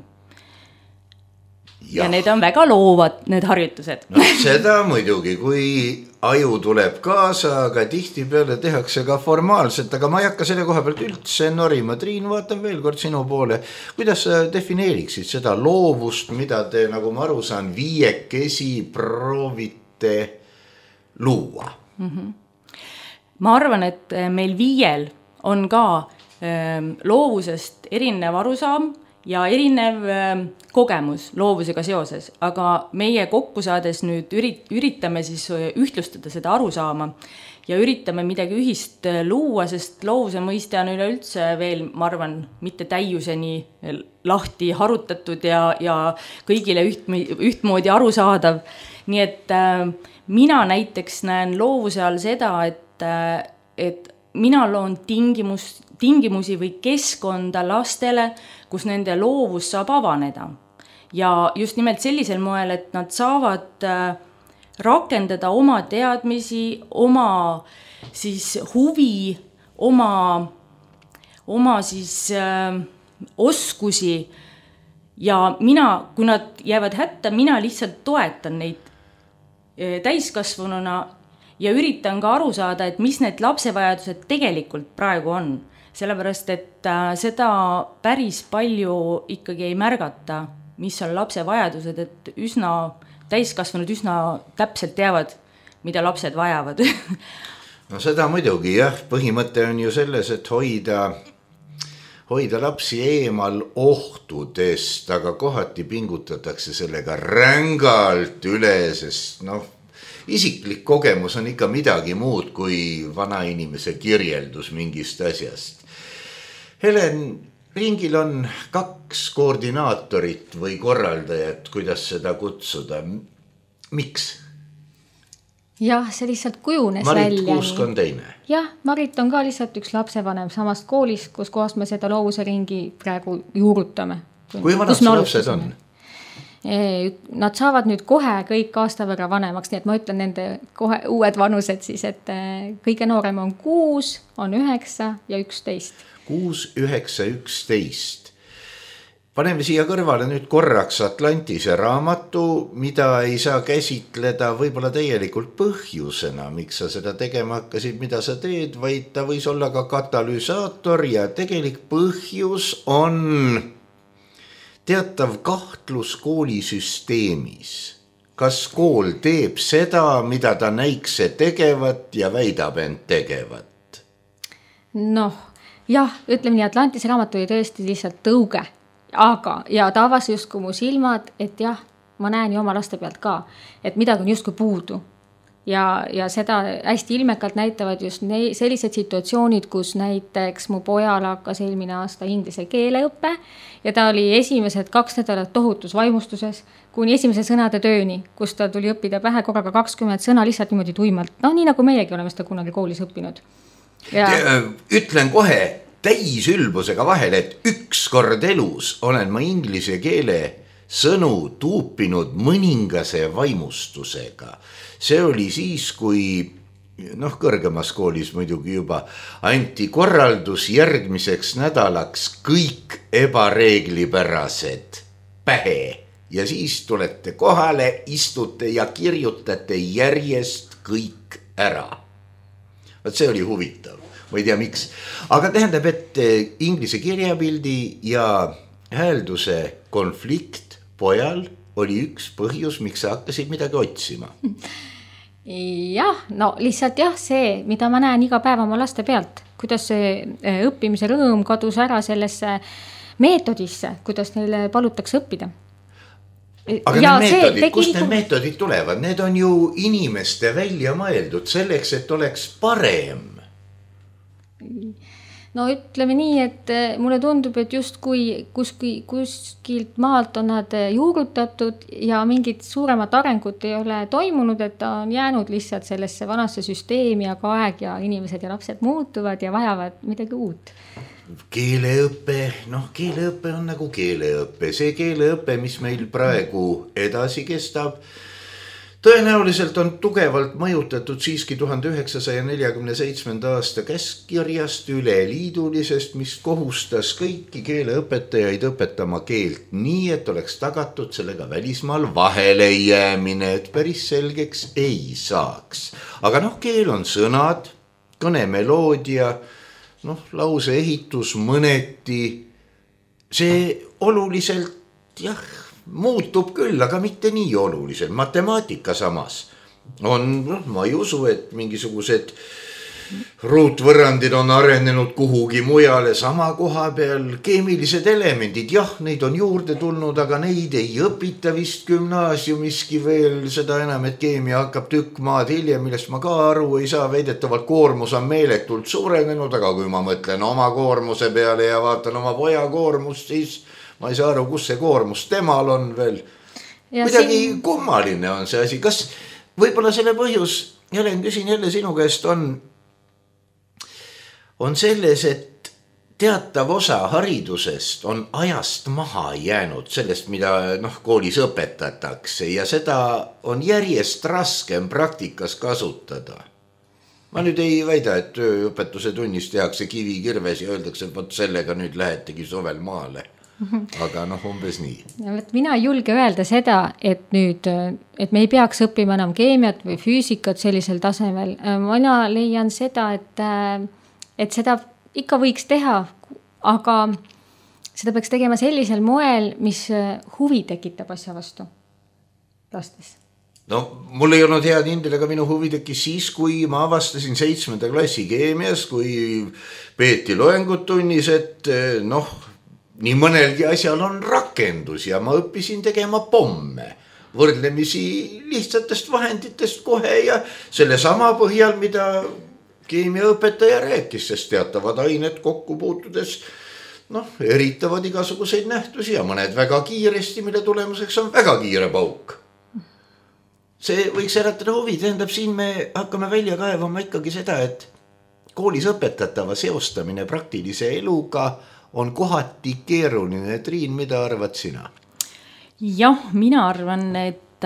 [SPEAKER 5] Ja, ja need on väga loovad, need harjutused.
[SPEAKER 3] No, seda muidugi, kui aju tuleb kaasa, aga tihti peale tehakse ka formaalselt, aga ma ei hakka selle koha pealt üldse norima. Triin, vaatan veel kord sinu poole. Kuidas sa defineeriksid seda loovust, mida te, nagu ma aru saan, viiekesi proovite luua?
[SPEAKER 5] Mm-hmm. Ma arvan, et meil viiel on ka äh, loovusest erinev arusaam ja erinev äh, kogemus loovusega seoses, aga meie kokku saades nüüd ürit, üritame siis ühtlustada seda arusaama ja üritame midagi ühist luua, sest loovuse mõiste on üleüldse veel, ma arvan, mitte täiuseni lahti harutatud ja, ja kõigile üht, ühtmoodi arusaadav. Nii et äh, mina näiteks näen loovuse all seda, et et mina loon tingimus, tingimusi või keskkonda lastele, kus nende loovus saab avaneda. Ja just nimelt sellisel moel, et nad saavad rakendada oma teadmisi, oma siis huvi, oma, oma siis äh, oskusi ja mina, kui nad jäävad hätta, mina lihtsalt toetan neid äh, täiskasvanuna ja üritan ka aru saada, et mis need lapsevajadused tegelikult praegu on. Sellepärast, et äh, seda päris palju ikkagi ei märgata, mis on lapsevajadused, et üsna täiskasvanud üsna täpselt teavad, mida lapsed vajavad.
[SPEAKER 3] No seda muidugi, jah. Põhimõte on ju selles, et hoida, hoida lapsi eemal ohtudest, aga kohati pingutatakse sellega rängalt üle, sest noh, isiklik kogemus on ikka midagi muud kui vanainimese kirjeldus mingist asjast. Helen, ringil on kaks koordinaatorit või korraldajat, kuidas seda kutsuda. Miks?
[SPEAKER 4] Jah, see lihtsalt kujunes
[SPEAKER 3] Marit
[SPEAKER 4] välja.
[SPEAKER 3] Marit Kuusk on teine.
[SPEAKER 4] Jah, Marit on ka lihtsalt üks lapsevanem samast koolis, kus kohas me seda loovuse ringi praegu juurutame.
[SPEAKER 3] Kui vanad see lapsed on?
[SPEAKER 4] Nad saavad nüüd kohe kõik aasta võrra vanemaks, nii et ma ütlen nende kohe uued vanused siis, et kõige noorem on kuus, on üheksa ja üksteist.
[SPEAKER 3] Kuus, üheksa, üksteist. Paneme siia kõrvale nüüd korraks Atlantise raamatu, mida ei saa käsitleda võib-olla täielikult põhjusena, miks sa seda tegema hakkasid, mida sa teed, vaid ta võis olla ka katalüsaator ja tegelik põhjus on teatav kahtlus koolisüsteemis. Kas kool teeb seda, mida ta näikse tegevat ja väidab end tegevat?
[SPEAKER 4] Noh, jah, ütleme nii, Atlantise raamat oli tõesti lihtsalt tõuge, aga ja ta avas justkui mu silmad, et jah, ma näen ju oma laste pealt ka, et midagi on justkui puudu. Ja, ja seda hästi ilmekalt näitavad just ne, sellised situatsioonid, kus näiteks mu pojal hakkas eelmine aasta inglise keeleõppe ja ta oli esimesed kaks nädalat tohutus vaimustuses kuni esimese sõnade tööni, kus ta tuli õppida pähe korraga kakskümmend sõna lihtsalt niimoodi tuimalt. No nii nagu meiegi oleme seda kunagi koolis õppinud. Ja...
[SPEAKER 3] Ütlen kohe täis ülbusega vahele, et üks kord elus olen ma inglise keele sõnu tuupinud mõningase vaimustusega. See oli siis, kui noh, kõrgemas koolis muidugi juba anti korraldus järgmiseks nädalaks kõik ebareeglipärased pähe ja siis tulete kohale, istute ja kirjutate järjest kõik ära. Vaat see oli huvitav, ma ei tea miks, aga tähendab, et inglise kirjapildi ja häälduse konflikt pojal oli üks põhjus, miks sa hakkasid midagi otsima.
[SPEAKER 4] Jah, no lihtsalt jah, see, mida ma näen iga päev oma laste pealt, kuidas see õppimise rõõm kadus ära sellesse meetodisse, kuidas neile palutakse õppida.
[SPEAKER 3] Aga ja need meetodid, tegi... kust need meetodid tulevad? Need on ju inimeste välja mõeldud selleks, et oleks parem.
[SPEAKER 4] No ütleme nii, et mulle tundub, et just kui kuskil, kuskilt maalt on nad juurutatud ja mingit suuremat arengut ei ole toimunud, et ta on jäänud lihtsalt sellesse vanasse süsteemi, aga aeg ja inimesed ja lapsed muutuvad ja vajavad midagi uut.
[SPEAKER 3] Keeleõppe, noh keeleõppe on nagu keeleõppe. See keeleõppe, mis meil praegu edasi kestab, tõenäoliselt on tugevalt mõjutatud siiski tuhande üheksasaja neljakümne seitsmenda aasta käskkirjast üleliidulisest, mis kohustas kõiki keeleõpetajaid õpetama keelt nii, et oleks tagatud sellega välismaal vahele jäämine, et päris selgeks ei saaks. Aga noh, keel on sõnad, kõnemeloodia, noh, lause ehitus mõneti, see oluliselt, jah, muutub küll, aga mitte nii oluliselt. Matemaatika samas on, noh, ma ei usu, et mingisugused ruutvõrrandid on arenenud kuhugi mujale sama koha peal. Keemilised elemendid, jah, neid on juurde tulnud, aga neid ei õpita vist gümnaasiumiski veel, seda enam, et keemia hakkab tükk maad hiljem, millest ma ka aru ei saa. Väidetavalt koormus on meeletult suurenenud, aga kui ma mõtlen oma koormuse peale ja vaatan oma poja koormust, siis ma ei saa aru, kus see koormus temal on veel. Ja midagi siin... kummaline on see asi. Kas võib-olla selle põhjus, Helen, küsin jälle sinu käest, on, on selles, et teatav osa haridusest on ajast maha jäänud sellest, mida noh, koolis õpetatakse ja seda on järjest raskem praktikas kasutada. Ma nüüd ei väida, et tööõpetuse tunnis tehakse kivi kirves ja öeldakse, et võt sellega nüüd lähetegi suvel maale. Aga noh, umbes nii.
[SPEAKER 4] Mina ei julge öelda seda, et nüüd, et me ei peaks õppima enam keemiat või füüsikat sellisel tasemel. Mina leian seda, et, et seda ikka võiks teha, aga seda peaks tegema sellisel moel, mis huvi tekitab asja vastu lastes.
[SPEAKER 3] No, mul ei olnud head hindel, aga minu huvi tekkis siis, kui ma avastasin seitsmenda klassi keemias, kui peeti loengut tunnis, et noh, nii mõnelgi asjal on rakendus ja ma õppisin tegema pomme võrdlemisi lihtsatest vahenditest kohe ja selle sama põhjal, mida keemiaõpetaja rääkis, sest teatavad ained kokku puutudes noh, eritavad igasuguseid nähtusi ja mõned väga kiiresti, mille tulemuseks on väga kiire pauk. See võiks äratada huvi, tähendab siin me hakkame välja kaevama ikkagi seda, et koolis õpetatava seostamine praktilise eluga on kohati keeruline. Triin, mida arvad sina?
[SPEAKER 5] jah, mina arvan, et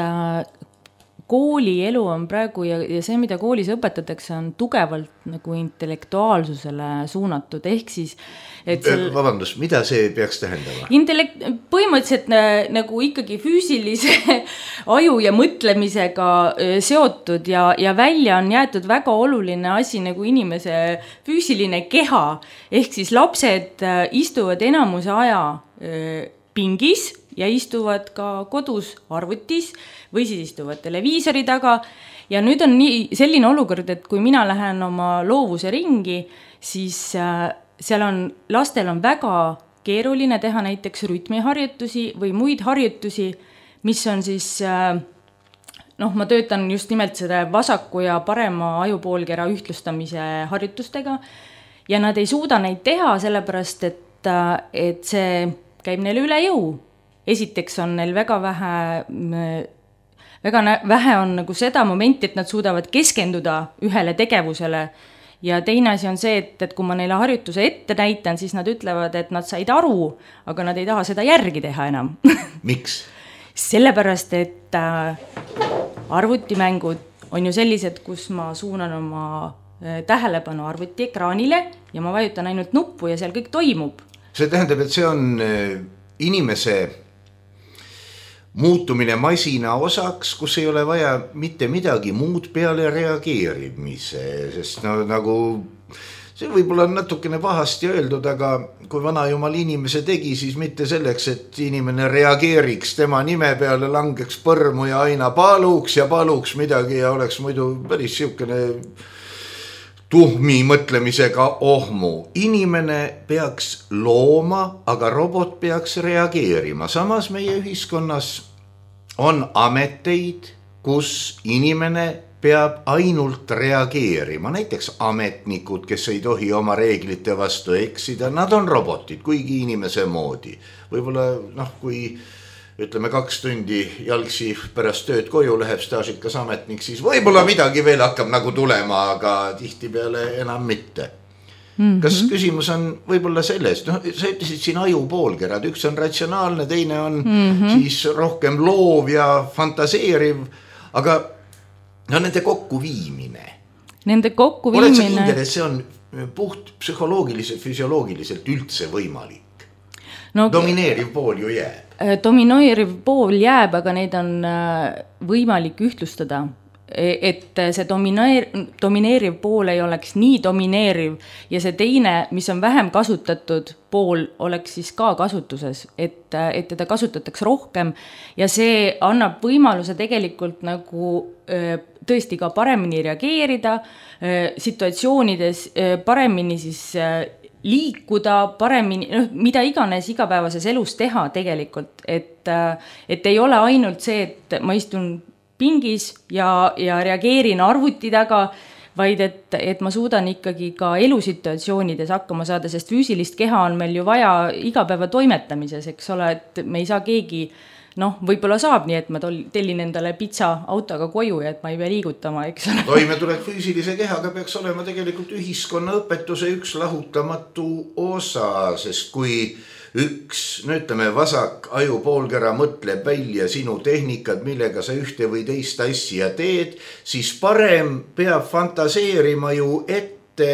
[SPEAKER 5] koolielu on praegu ja, ja see, mida koolis õpetatakse, on tugevalt nagu intellektuaalsusele suunatud, ehk siis et seal...
[SPEAKER 3] Vabandust, mida see peaks tähendama?
[SPEAKER 5] Intellekt... Põhimõtteliselt nagu ikkagi füüsilise aju ja mõtlemisega seotud ja, ja välja on jäetud väga oluline asi nagu inimese füüsiline keha, ehk siis lapsed istuvad enamuse aja pingis ja istuvad ka kodus arvutis või siis istuvad televiisori taga ja nüüd on nii, selline olukord, et kui mina lähen oma loovuse ringi, siis äh, seal on, lastel on väga keeruline teha näiteks rütmiharjutusi või muid harjutusi, mis on siis, äh, noh, ma töötan just nimelt seda vasaku ja parema ajupoolkera ühtlustamise harjutustega ja nad ei suuda neid teha, sellepärast et, äh, et see käib neile üle jõu. Esiteks on neil väga vähe, väga vähe on nagu seda momenti, et nad suudavad keskenduda ühele tegevusele ja teine asi on see, et, et kui ma neile harjutuse ette näitan, siis nad ütlevad, et nad said aru, aga nad ei taha seda järgi teha enam.
[SPEAKER 3] Miks?
[SPEAKER 5] Sellepärast, et arvutimängud on ju sellised, kus ma suunan oma tähelepanu arvuti ekraanile ja ma vajutan ainult nuppu ja seal kõik toimub.
[SPEAKER 3] See tähendab, et see on inimese muutumine masina osaks, kus ei ole vaja mitte midagi muud peale reageerimise, sest no, nagu see võib-olla on natukene pahasti öeldud, aga kui vana jumal inimese tegi, siis mitte selleks, et inimene reageeriks tema nime peale, langeks põrmu ja aina paluks ja paluks midagi ja oleks muidu päris siukene tuhmi mõtlemisega ohmu. Inimene peaks looma, aga robot peaks reageerima. Samas meie ühiskonnas on ameteid, kus inimene peab ainult reageerima. Näiteks ametnikud, kes ei tohi oma reeglite vastu eksida, nad on robotid, kuigi inimese moodi. Võib-olla, noh, kui ütleme kaks tundi jalgsi pärast tööd koju läheb staažikas ametnik, siis võib-olla midagi veel hakkab nagu tulema, aga tihti peale enam mitte. Mm-hmm. Kas küsimus on võib-olla sellest? No, sa ütlesid siin ajupoolkerad, üks on ratsionaalne, teine on mm-hmm. siis rohkem loov ja fantaseeriv, aga no nende kokkuviimine.
[SPEAKER 5] Nende kokkuviimine...
[SPEAKER 3] Oled sa kindel, et see on puht psühholoogiliselt, füsioloogiliselt üldse võimalik? No, domineeriv pool ju jääb.
[SPEAKER 5] Domineeriv pool jääb, aga neid on võimalik ühtlustada, et see domineer, domineeriv pool ei oleks nii domineeriv ja see teine, mis on vähem kasutatud pool, oleks siis ka kasutuses, et, et teda kasutatakse rohkem ja see annab võimaluse tegelikult nagu tõesti ka paremini reageerida situatsioonides, paremini siis liikuda paremini, noh, mida iganes igapäevases elus teha tegelikult, et, et ei ole ainult see, et ma istun pingis ja, ja reageerin arvuti taga, vaid et, et ma suudan ikkagi ka elusituatsioonides hakkama saada, sest füüsilist keha on meil ju vaja igapäeva toimetamises, eks ole, et me ei saa keegi, noh, võib-olla saab nii, et ma tellin endale pitsa autoga koju ja et ma ei pea liigutama, eks ole.
[SPEAKER 3] Toimetulek füüsilise kehaga peaks olema tegelikult ühiskonna õpetuse üks lahutamatu osa, sest kui üks, no ütleme, vasak ajupoolkera mõtleb välja sinu tehnikad, millega sa ühte või teist asja teed, siis parem peab fantaseerima ju ette,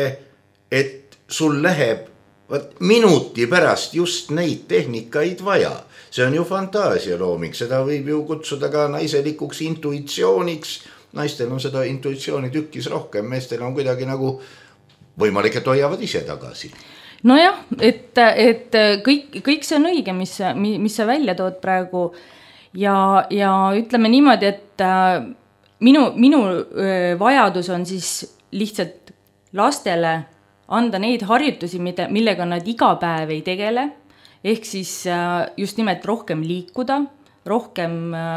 [SPEAKER 3] et sul läheb võt, minuti pärast just neid tehnikaid vaja. See on ju fantaasia looming, seda võib ju kutsuda ka naiselikuks intuitsiooniks. Naistel on seda intuitsiooni tükkis rohkem, meestel on kuidagi nagu võimalik, et hoiavad ise tagasi.
[SPEAKER 5] Nojah, et, et kõik, kõik see on õige, mis, mis sa välja tood praegu ja, ja ütleme niimoodi, et minu, minu vajadus on siis lihtsalt lastele anda neid harjutusi, mida, millega nad iga päev ei tegele, ehk siis just nimelt rohkem liikuda, rohkem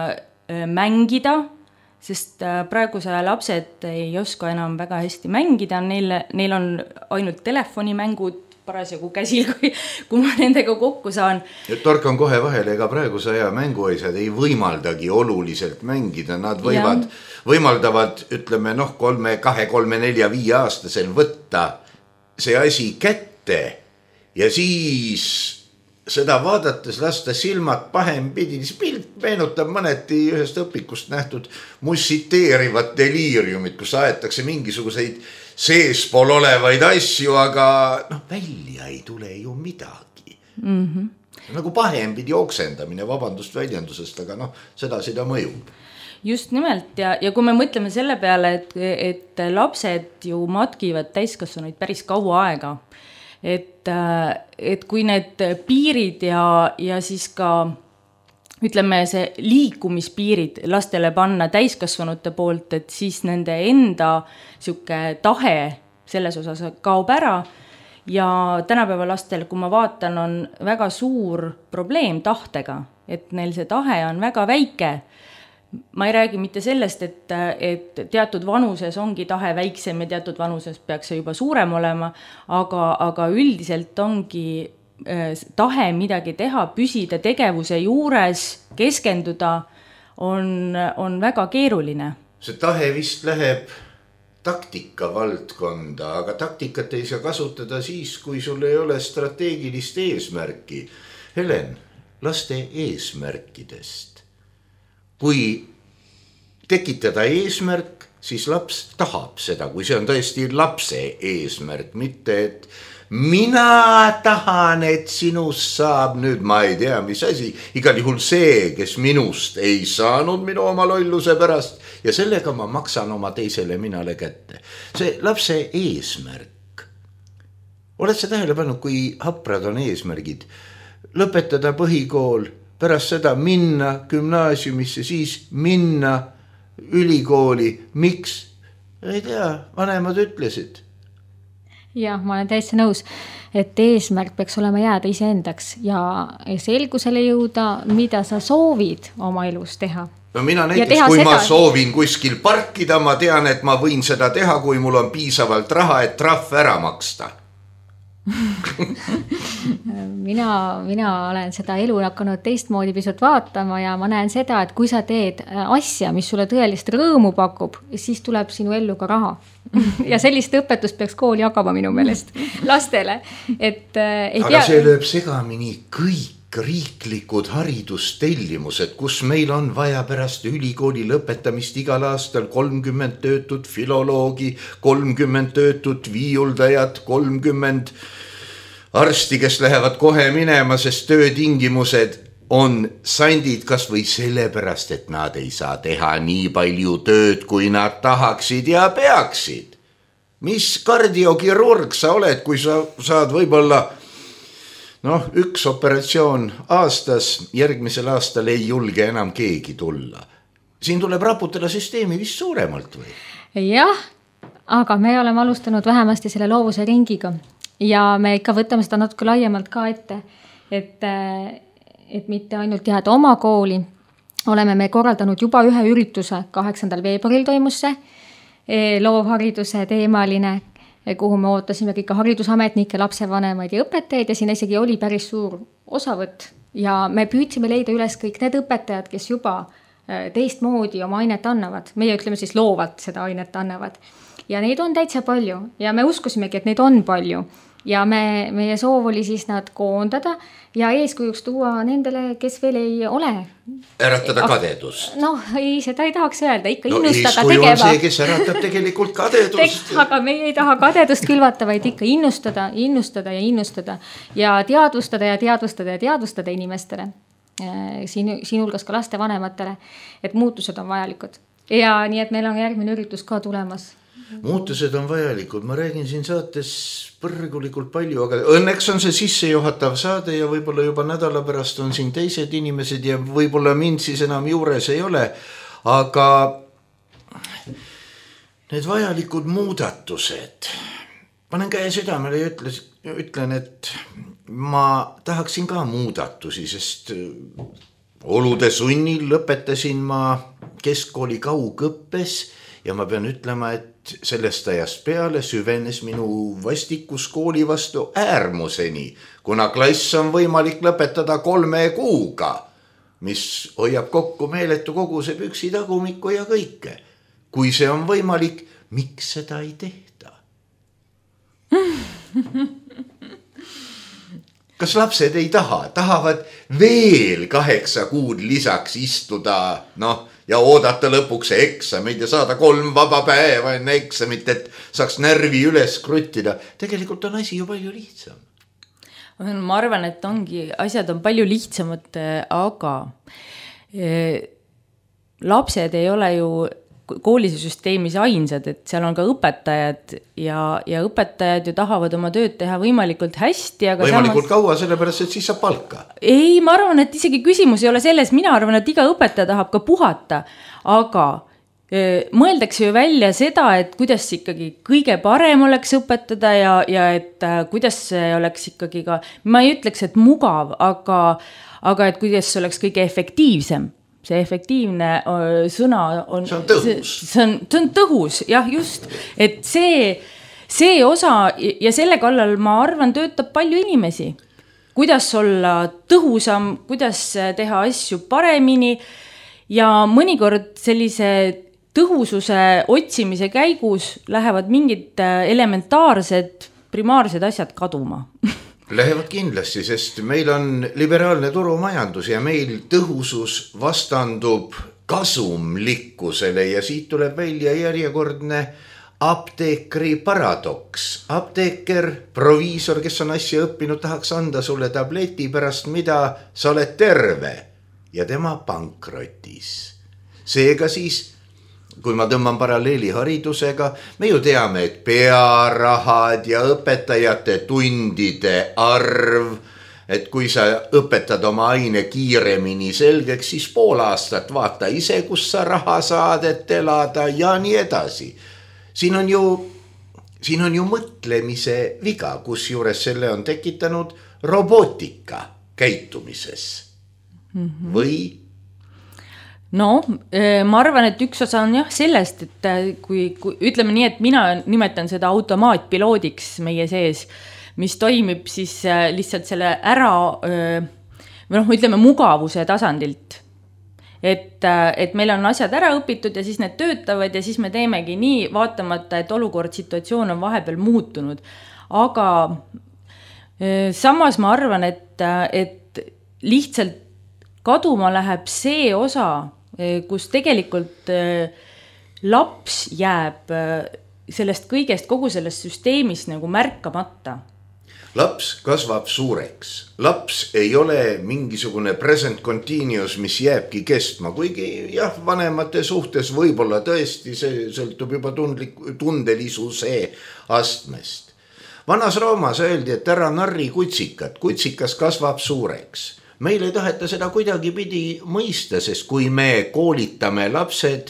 [SPEAKER 5] mängida, sest praeguse lapsed ei oska enam väga hästi mängida, neil, neil on ainult telefonimängud parasjagu käsil, kui, kui ma nendega kokku saan. Torkan kohe vahele, ega praeguse aja mänguasjad ei võimaldagi oluliselt mängida, nad võivad, võimaldavad, ütleme, noh, kolme, kahe, kolme, nelja, viie aastasel võtta see asi kätte ja siis seda vaadates lasta silmad pahem pidi, siis pilt
[SPEAKER 3] meenutab mõneti ühest õpikust nähtud mussiteerivat deliiriumit, kus aetakse mingisuguseid seespool olevaid asju, aga noh, välja ei tule ju midagi. Mm-hmm. Nagu pahempidi oksendamine, vabandust väljendusest, aga noh, seda seda mõjub.
[SPEAKER 5] Just nimelt ja, ja kui me mõtleme selle peale, et, et lapsed ju matkivad täiskasvanuid päris kaua aega, et, et kui need piirid ja, ja siis ka ütleme, see liikumispiirid lastele panna täiskasvanute poolt, et siis nende enda siuke tahe selles osas kaob ära ja tänapäeva lastel, kui ma vaatan, on väga suur probleem tahtega, et neil see tahe on väga väike. Ma ei räägi mitte sellest, et, et teatud vanuses ongi tahe väiksem ja teatud vanuses peaks see juba suurem olema, aga, aga üldiselt ongi tahe midagi teha, püsida tegevuse juures, keskenduda on, on väga keeruline.
[SPEAKER 3] See tahe vist läheb taktika valdkonda, aga taktikat ei saa kasutada siis, kui sul ei ole strateegilist eesmärki. Helen, laste eesmärkidest. Kui tekitada eesmärk, siis laps tahab seda, kui see on tõesti lapse eesmärk, mitte et mina tahan, et sinust saab nüüd, ma ei tea, mis asi, igal juhul see, kes minust ei saanud minu oma lolluse pärast ja sellega ma maksan oma teisele minale kätte. See lapse eesmärk. Oled sa tähele pannud, kui haprad on eesmärgid? Lõpetada põhikool, pärast seda minna gümnaasiumisse, siis minna ülikooli. Miks? Ei tea, vanemad ütlesid.
[SPEAKER 4] Jah, ma olen täitsa nõus, et eesmärk peaks olema jääda iseendaks ja selgusele jõuda, mida sa soovid oma elus teha.
[SPEAKER 3] No mina näiteks, kui seda... ma soovin kuskil parkida, ma tean, et ma võin seda teha, kui mul on piisavalt raha, et trahv ära maksta.
[SPEAKER 4] mina, mina olen seda elu hakanud teistmoodi pisut vaatama ja ma näen seda, et kui sa teed asja, mis sulle tõelist rõõmu pakub, siis tuleb sinu ellu ka raha. ja sellist õpetust peaks kool jagama minu meelest lastele. Et, ei
[SPEAKER 3] aga
[SPEAKER 4] pea...
[SPEAKER 3] see lööb segamini kõik riiklikud haridustellimused, kus meil on vaja pärast ülikooli lõpetamist igal aastal kolmkümmend töötut filoloogi, kolmkümmend töötut viiuldajat, kolmkümmend arsti, kes lähevad kohe minema, sest töötingimused on sandid kas või sellepärast, et nad ei saa teha nii palju tööd, kui nad tahaksid ja peaksid. Mis kardiokirurg sa oled, kui sa saad võib-olla noh, üks operatsioon aastas, järgmisel aastal ei julge enam keegi tulla. Siin tuleb raputada süsteemi vist suuremalt või?
[SPEAKER 4] Jah, aga me oleme alustanud vähemasti selle loovuse ringiga ja me ikka võtame seda natuke laiemalt ka ette, et, et mitte ainult jääda oma kooli. Oleme me korraldanud juba ühe ürituse, kaheksandal veebruaril toimus see loovhariduse teemaline, kuhu me ootasime kõik haridusametnikke, lapsevanemaid ja õpetajaid ja siin isegi oli päris suur osavõtt ja me püüdsime leida üles kõik need õpetajad, kes juba teistmoodi oma ainet annavad. Meie ütleme siis loovalt seda ainet annavad ja neid on täitsa palju ja me uskusimegi, et neid on palju ja me, meie soov oli siis nad koondada ja eeskujuks tuua nendele, kes veel ei ole.
[SPEAKER 3] Äratada kadedust.
[SPEAKER 4] Noh, ei, seda ei tahaks öelda, ikka
[SPEAKER 3] no,
[SPEAKER 4] innustada
[SPEAKER 3] tegema.
[SPEAKER 4] No
[SPEAKER 3] eeskuju on see, kes äratab tegelikult kadedust.
[SPEAKER 4] aga me ei taha kadedust külvata, vaid ikka innustada, innustada ja innustada ja teadvustada ja teadvustada ja teadvustada inimestele. Siin, siin hulgas ka laste vanematele, et muutused on vajalikud. Ja nii, et meil on järgmine üritus ka tulemas.
[SPEAKER 3] Muutused on vajalikud, ma räägin siin saates põrgulikult palju, aga õnneks on see sissejuhatav saade ja võib-olla juba nädala pärast on siin teised inimesed ja võib-olla mind siis enam juures ei ole, aga need vajalikud muudatused, panen käe südamele ja ütles, ütlen, et ma tahaksin ka muudatusi, sest olude sunnil lõpetasin ma keskkooli kaugõppes ja ma pean ütlema, et sellest ajast peale süvenes minu vastikus kooli vastu äärmuseni, kuna klass on võimalik lõpetada kolme kuuga, mis hoiab kokku meeletu koguse püksi tagumikku ja kõike. Kui see on võimalik, miks seda ei tehta? kas lapsed ei taha, tahavad veel kaheksa kuud lisaks istuda, noh, ja oodata lõpuks eksameid ja saada kolm vaba päeva enne eksamit, et saaks närvi üles kruttida. Tegelikult on asi ju palju lihtsam.
[SPEAKER 5] Ma arvan, et ongi, asjad on palju lihtsamad, aga eh, lapsed ei ole ju koolisüsteemis ainsad, et seal on ka õpetajad ja, ja õpetajad ju tahavad oma tööd teha võimalikult hästi. Aga
[SPEAKER 3] võimalikult
[SPEAKER 5] samas... kaua,
[SPEAKER 3] sellepärast, et siis saab palka.
[SPEAKER 5] Ei, ma arvan, et isegi küsimus ei ole selles, mina arvan, et iga õpetaja tahab ka puhata, aga e, mõeldakse ju välja seda, et kuidas ikkagi kõige parem oleks õpetada ja, ja et kuidas see oleks ikkagi ka, ma ei ütleks, et mugav, aga, aga et kuidas see oleks kõige efektiivsem. See efektiivne sõna on,
[SPEAKER 3] see on tõhus.
[SPEAKER 5] See on, see on tõhus, jah, just. Et see, see osa ja selle kallal, ma arvan, töötab palju inimesi. Kuidas olla tõhusam, kuidas teha asju paremini ja mõnikord sellise tõhususe otsimise käigus lähevad mingid elementaarsed, primaarsed asjad kaduma.
[SPEAKER 3] Lähevad kindlasti, sest meil on liberaalne turumajandus ja meil tõhusus vastandub kasumlikkusele ja siit tuleb välja järjekordne apteekri paradoks. Apteeker, proviisor, kes on asja õppinud, tahaks anda sulle tableti pärast, mida sa oled terve ja tema pankrotis. Seega siis, kui ma tõmban paralleeli haridusega, me ju teame, et pearahad ja õpetajate tundide arv, et kui sa õpetad oma aine kiiremini selgeks, siis pool aastat vaata ise, kus sa raha saad, et elada ja nii edasi. Siin on ju, siin on ju mõtlemise viga, kus juures selle on tekitanud robotika käitumises. Mm-hmm. Või
[SPEAKER 5] no, ma arvan, et üks osa on jah sellest, et kui, kui ütleme nii, et mina nimetan seda automaatpiloodiks meie sees, mis toimib siis lihtsalt selle ära, või noh, ütleme mugavuse tasandilt. Et, et meil on asjad ära õpitud ja siis need töötavad ja siis me teemegi nii, vaatamata, et olukord, situatsioon on vahepeal muutunud. Aga samas ma arvan, et, et lihtsalt kaduma läheb see osa, kus tegelikult laps jääb sellest kõigest, kogu sellest süsteemist nagu märkamata.
[SPEAKER 3] Laps kasvab suureks. Laps ei ole mingisugune present continuous, mis jääbki kestma, kuigi jah, vanemate suhtes võib-olla tõesti, see sõltub juba tundlik, tundelisuse astmest. Vanas Roomas öeldi, et ära narri kutsikat, kutsikas kasvab suureks. Meil ei taheta seda kuidagi pidi mõista, sest kui me koolitame lapsed,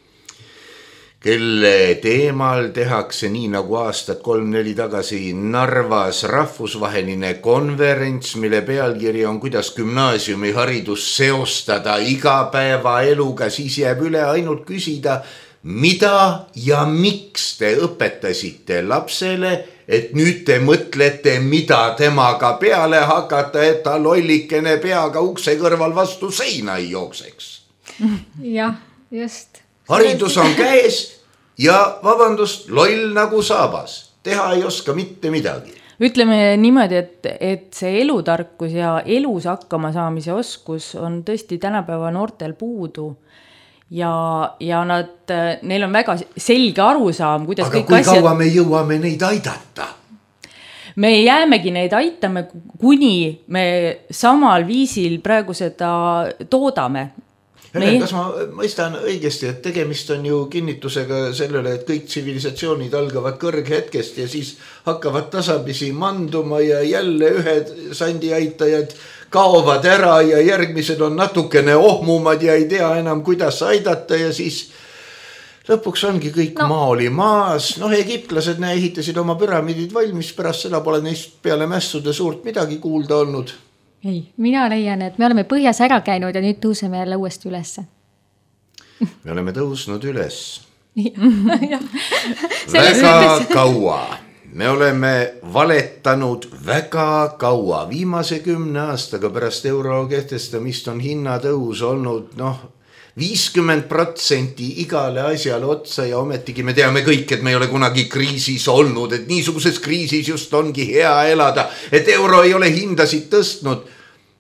[SPEAKER 3] kelle teemal tehakse nii nagu aastat kolm-neli tagasi Narvas rahvusvaheline konverents, mille pealkiri on kuidas gümnaasiumi haridus seostada igapäevaeluga, siis jääb üle ainult küsida, mida ja miks te õpetasite lapsele, et nüüd te mõtlete, mida temaga peale hakata, et ta lollikene peaga ukse kõrval vastu seina ei jookseks.
[SPEAKER 4] Jah, just.
[SPEAKER 3] Haridus on käes ja vabandust, loll nagu saabas. Teha ei oska mitte midagi.
[SPEAKER 5] Ütleme niimoodi, et, et see elutarkus ja elus hakkama saamise oskus on tõesti tänapäeva noortel puudu. Ja, ja nad, neil on väga selge arusaam, kuidas
[SPEAKER 3] aga
[SPEAKER 5] kõik
[SPEAKER 3] kui
[SPEAKER 5] asjad...
[SPEAKER 3] kaua me jõuame neid aidata?
[SPEAKER 5] Me jäämegi neid aitame, kuni me samal viisil praegu seda toodame.
[SPEAKER 3] Helen, kas ma mõistan õigesti, et tegemist on ju kinnitusega sellele, et kõik tsivilisatsioonid algavad kõrghetkest ja siis hakkavad tasapisi manduma ja jälle ühed sandiaitajad kaovad ära ja järgmised on natukene ohmumad ja ei tea enam, kuidas aidata ja siis lõpuks ongi kõik no. maa oli maas. Noh, egiptlased näe, ehitasid oma püramiidid valmis, pärast seda pole neist peale mässude suurt midagi kuulda olnud.
[SPEAKER 4] Ei, mina leian, et me oleme põhjas ära käinud ja nüüd tõuseme jälle uuesti ülesse.
[SPEAKER 3] Me oleme tõusnud üles. Väga kaua. Me oleme valetanud väga kaua. Viimase kümne aastaga pärast euro kehtestamist on hinnatõus olnud, noh, viiskümmend protsenti igale asjale otsa ja ometigi me teame kõik, et me ei ole kunagi kriisis olnud, et niisuguses kriisis just ongi hea elada, et euro ei ole hindasid tõstnud.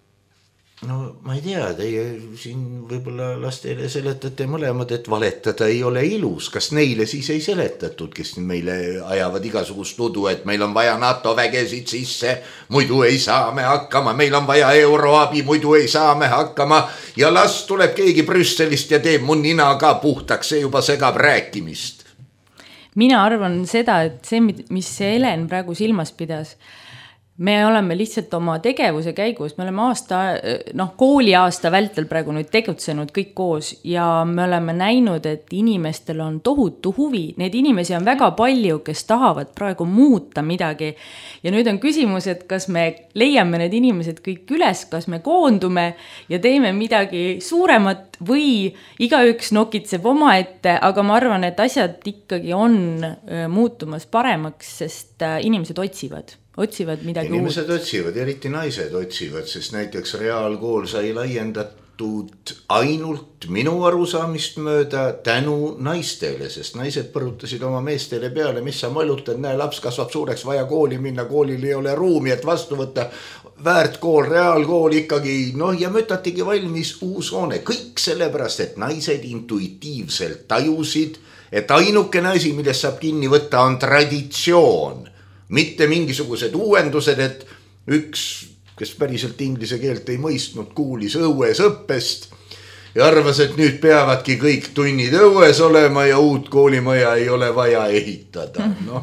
[SPEAKER 3] No ma ei tea, teie siin võib-olla lastele seletate mõlemad, et valetada ei ole ilus. Kas neile siis ei seletatud, kes meile ajavad igasugust udu, et meil on vaja NATO vägesid sisse, muidu ei saa me hakkama, meil on vaja euroabi, muidu ei saa me hakkama ja las tuleb keegi Brüsselist ja teeb mu nina ka puhtaks, see juba segab rääkimist.
[SPEAKER 5] Mina arvan seda, et see, mis Helen praegu silmas pidas, me oleme lihtsalt oma tegevuse käigus, me oleme aasta, noh, kooli aasta vältel praegu nüüd tegutsenud kõik koos ja me oleme näinud, et inimestel on tohutu huvi. Need inimesi on väga palju, kes tahavad praegu muuta midagi. Ja nüüd on küsimus, et kas me leiame need inimesed kõik üles, kas me koondume ja teeme midagi suuremat või igaüks nokitseb oma ette, aga ma arvan, et asjad ikkagi on muutumas paremaks, sest inimesed otsivad. otsivad midagi
[SPEAKER 3] Inimesed
[SPEAKER 5] uut.
[SPEAKER 3] otsivad, eriti naised otsivad, sest näiteks reaalkool sai laiendatud ainult minu arusaamist mööda tänu naistele, sest naised põrutasid oma meestele peale, mis sa mõlutad, näe, laps kasvab suureks, vaja kooli minna, koolil ei ole ruumi, et vastu võtta väärtkool, reaalkool ikkagi, noh ja mütatigi valmis uus hoone, kõik sellepärast, et naised intuitiivselt tajusid, et ainukene asi, millest saab kinni võtta, on traditsioon. Mitte mingisugused uuendused, et üks, kes päriselt inglise keelt ei mõistnud, kuulis õues õppest ja arvas, et nüüd peavadki kõik tunnid õues olema ja uut koolimaja ei ole vaja ehitada. No.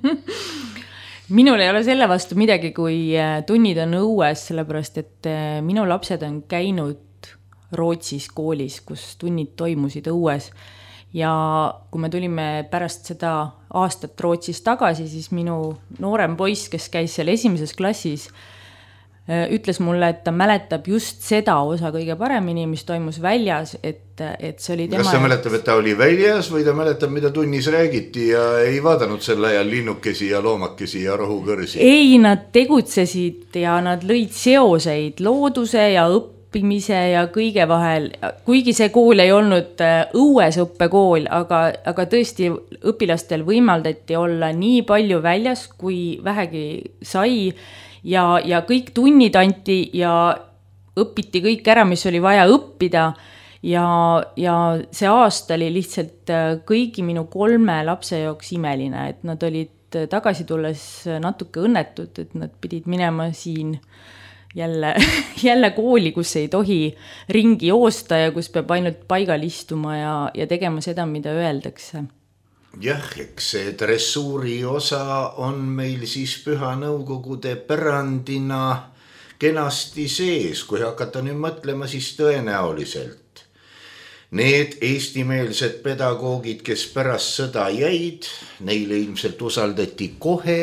[SPEAKER 5] Minul ei ole selle vastu midagi, kui tunnid on õues, sellepärast, et minu lapsed on käinud Rootsis koolis, kus tunnid toimusid õues. Ja kui me tulime pärast seda aastat Rootsis tagasi, siis minu noorem poiss, kes käis seal esimeses klassis, ütles mulle, et ta mäletab just seda osa kõige paremini, mis toimus väljas, et, et see oli tema...
[SPEAKER 3] Kas ta mäletab, et ta oli väljas või ta mäletab, mida tunnis räägiti ja ei vaadanud sel ajal linnukesi ja loomakesi ja rohukõrsi?
[SPEAKER 5] Ei, nad tegutsesid ja nad lõid seoseid looduse ja õppe õppimise ja kõige vahel, kuigi see kool ei olnud õues õppekool, aga, aga tõesti õpilastel võimaldati olla nii palju väljas, kui vähegi sai ja, ja kõik tunnid anti ja õpiti kõik ära, mis oli vaja õppida ja, ja see aasta oli lihtsalt kõigi minu kolme lapse jooks imeline, et nad olid tagasi tulles natuke õnnetud, et nad pidid minema siin Jälle, jälle kooli, kus ei tohi ringi joosta ja kus peab ainult paigal istuma ja, ja tegema seda, mida öeldakse.
[SPEAKER 3] Jah, eks see dressuuri osa on meil siis Püha Nõukogude pärandina kenasti sees, kui hakata nüüd mõtlema, siis tõenäoliselt. Need eestimeelsed pedagoogid, kes pärast sõda jäid, neile ilmselt usaldati kohe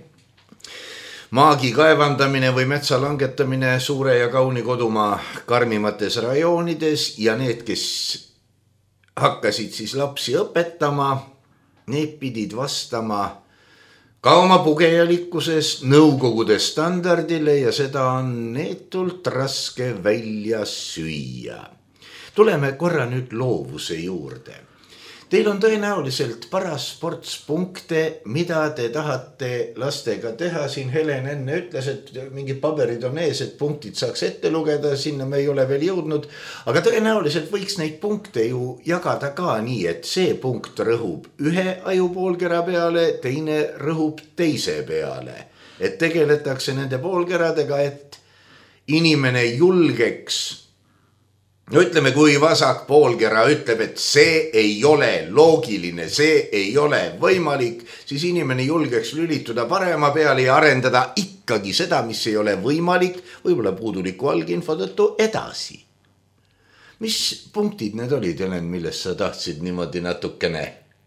[SPEAKER 3] maagi kaevandamine või metsa langetamine suure ja kauni kodumaa karmimates rajoonides ja need, kes hakkasid siis lapsi õpetama, need pidid vastama ka oma pugejalikkuses Nõukogude standardile ja seda on neetult raske välja süüa. Tuleme korra nüüd loovuse juurde. Teil on tõenäoliselt paras sports punkte, mida te tahate lastega teha. Siin Helen enne ütles, et mingid paberid on ees, et punktid saaks ette lugeda, sinna me ei ole veel jõudnud. Aga tõenäoliselt võiks neid punkte ju jagada ka nii, et see punkt rõhub ühe ajupoolkera peale, teine rõhub teise peale. Et tegeletakse nende poolkeradega, et inimene julgeks. No ütleme, kui vasak poolkera ütleb, et see ei ole loogiline, see ei ole võimalik, siis inimene julgeks lülituda parema peale ja arendada ikkagi seda, mis ei ole võimalik, võib-olla puuduliku alginfo tõttu edasi. Mis punktid need olid, Helen, millest sa tahtsid niimoodi natukene?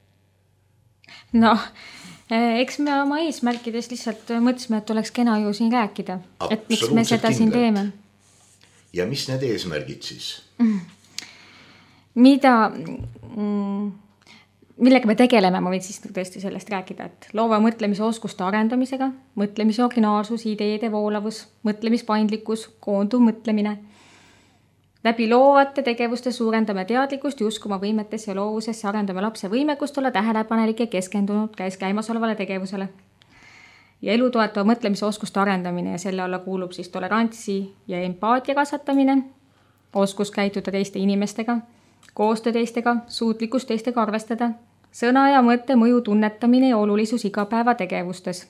[SPEAKER 4] Noh, eks me oma eesmärkidest lihtsalt mõtlesime, et oleks kena ju siin rääkida. Et miks me seda siin teeme.
[SPEAKER 3] Ja mis need eesmärgid siis?
[SPEAKER 4] Mida, millega me tegeleme, ma võin siis tõesti sellest rääkida, et loova mõtlemise oskuste arendamisega, mõtlemise originaalsus, ideede voolavus, mõtlemispaindlikkus, koonduv mõtlemine, Läbi loovate tegevuste suurendame teadlikkust ja uskuma võimetesse ja loovusesse, arendame lapse võimekust olla tähelepanelik ja keskendunud käis käimasolevale tegevusele. Ja elu toetava mõtlemise oskuste arendamine ja selle alla kuulub siis tolerantsi ja empaatia kasvatamine, oskus käituda teiste inimestega, koostöö teistega, suutlikkus teistega arvestada, sõna ja mõtte mõju tunnetamine ja olulisus igapäeva tegevustes.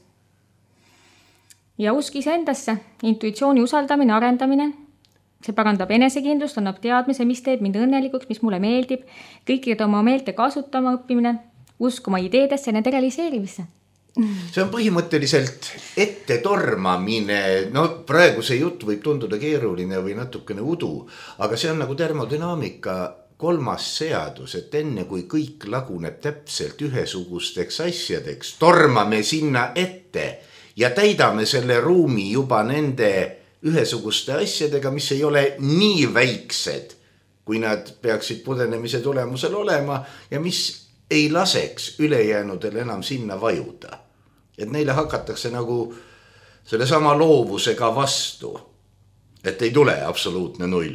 [SPEAKER 4] Ja usk iseendasse, intuitsiooni usaldamine, arendamine, see parandab enesekindlust, annab teadmise, mis teeb mind õnnelikuks, mis mulle meeldib, kõikide oma meelte kasutama õppimine, uskuma ideedesse, nende realiseerimisse.
[SPEAKER 3] See on põhimõtteliselt ette tormamine, no praegu see jutt võib tunduda keeruline või natukene udu, aga see on nagu termodünaamika kolmas seadus, et enne kui kõik laguneb täpselt ühesugusteks asjadeks, tormame sinna ette ja täidame selle ruumi juba nende ühesuguste asjadega, mis ei ole nii väiksed, kui nad peaksid pudenemise tulemusel olema ja mis ei laseks ülejäänudel enam sinna vajuda. Et neile hakatakse nagu selle sama loovusega vastu, et ei tule absoluutne null.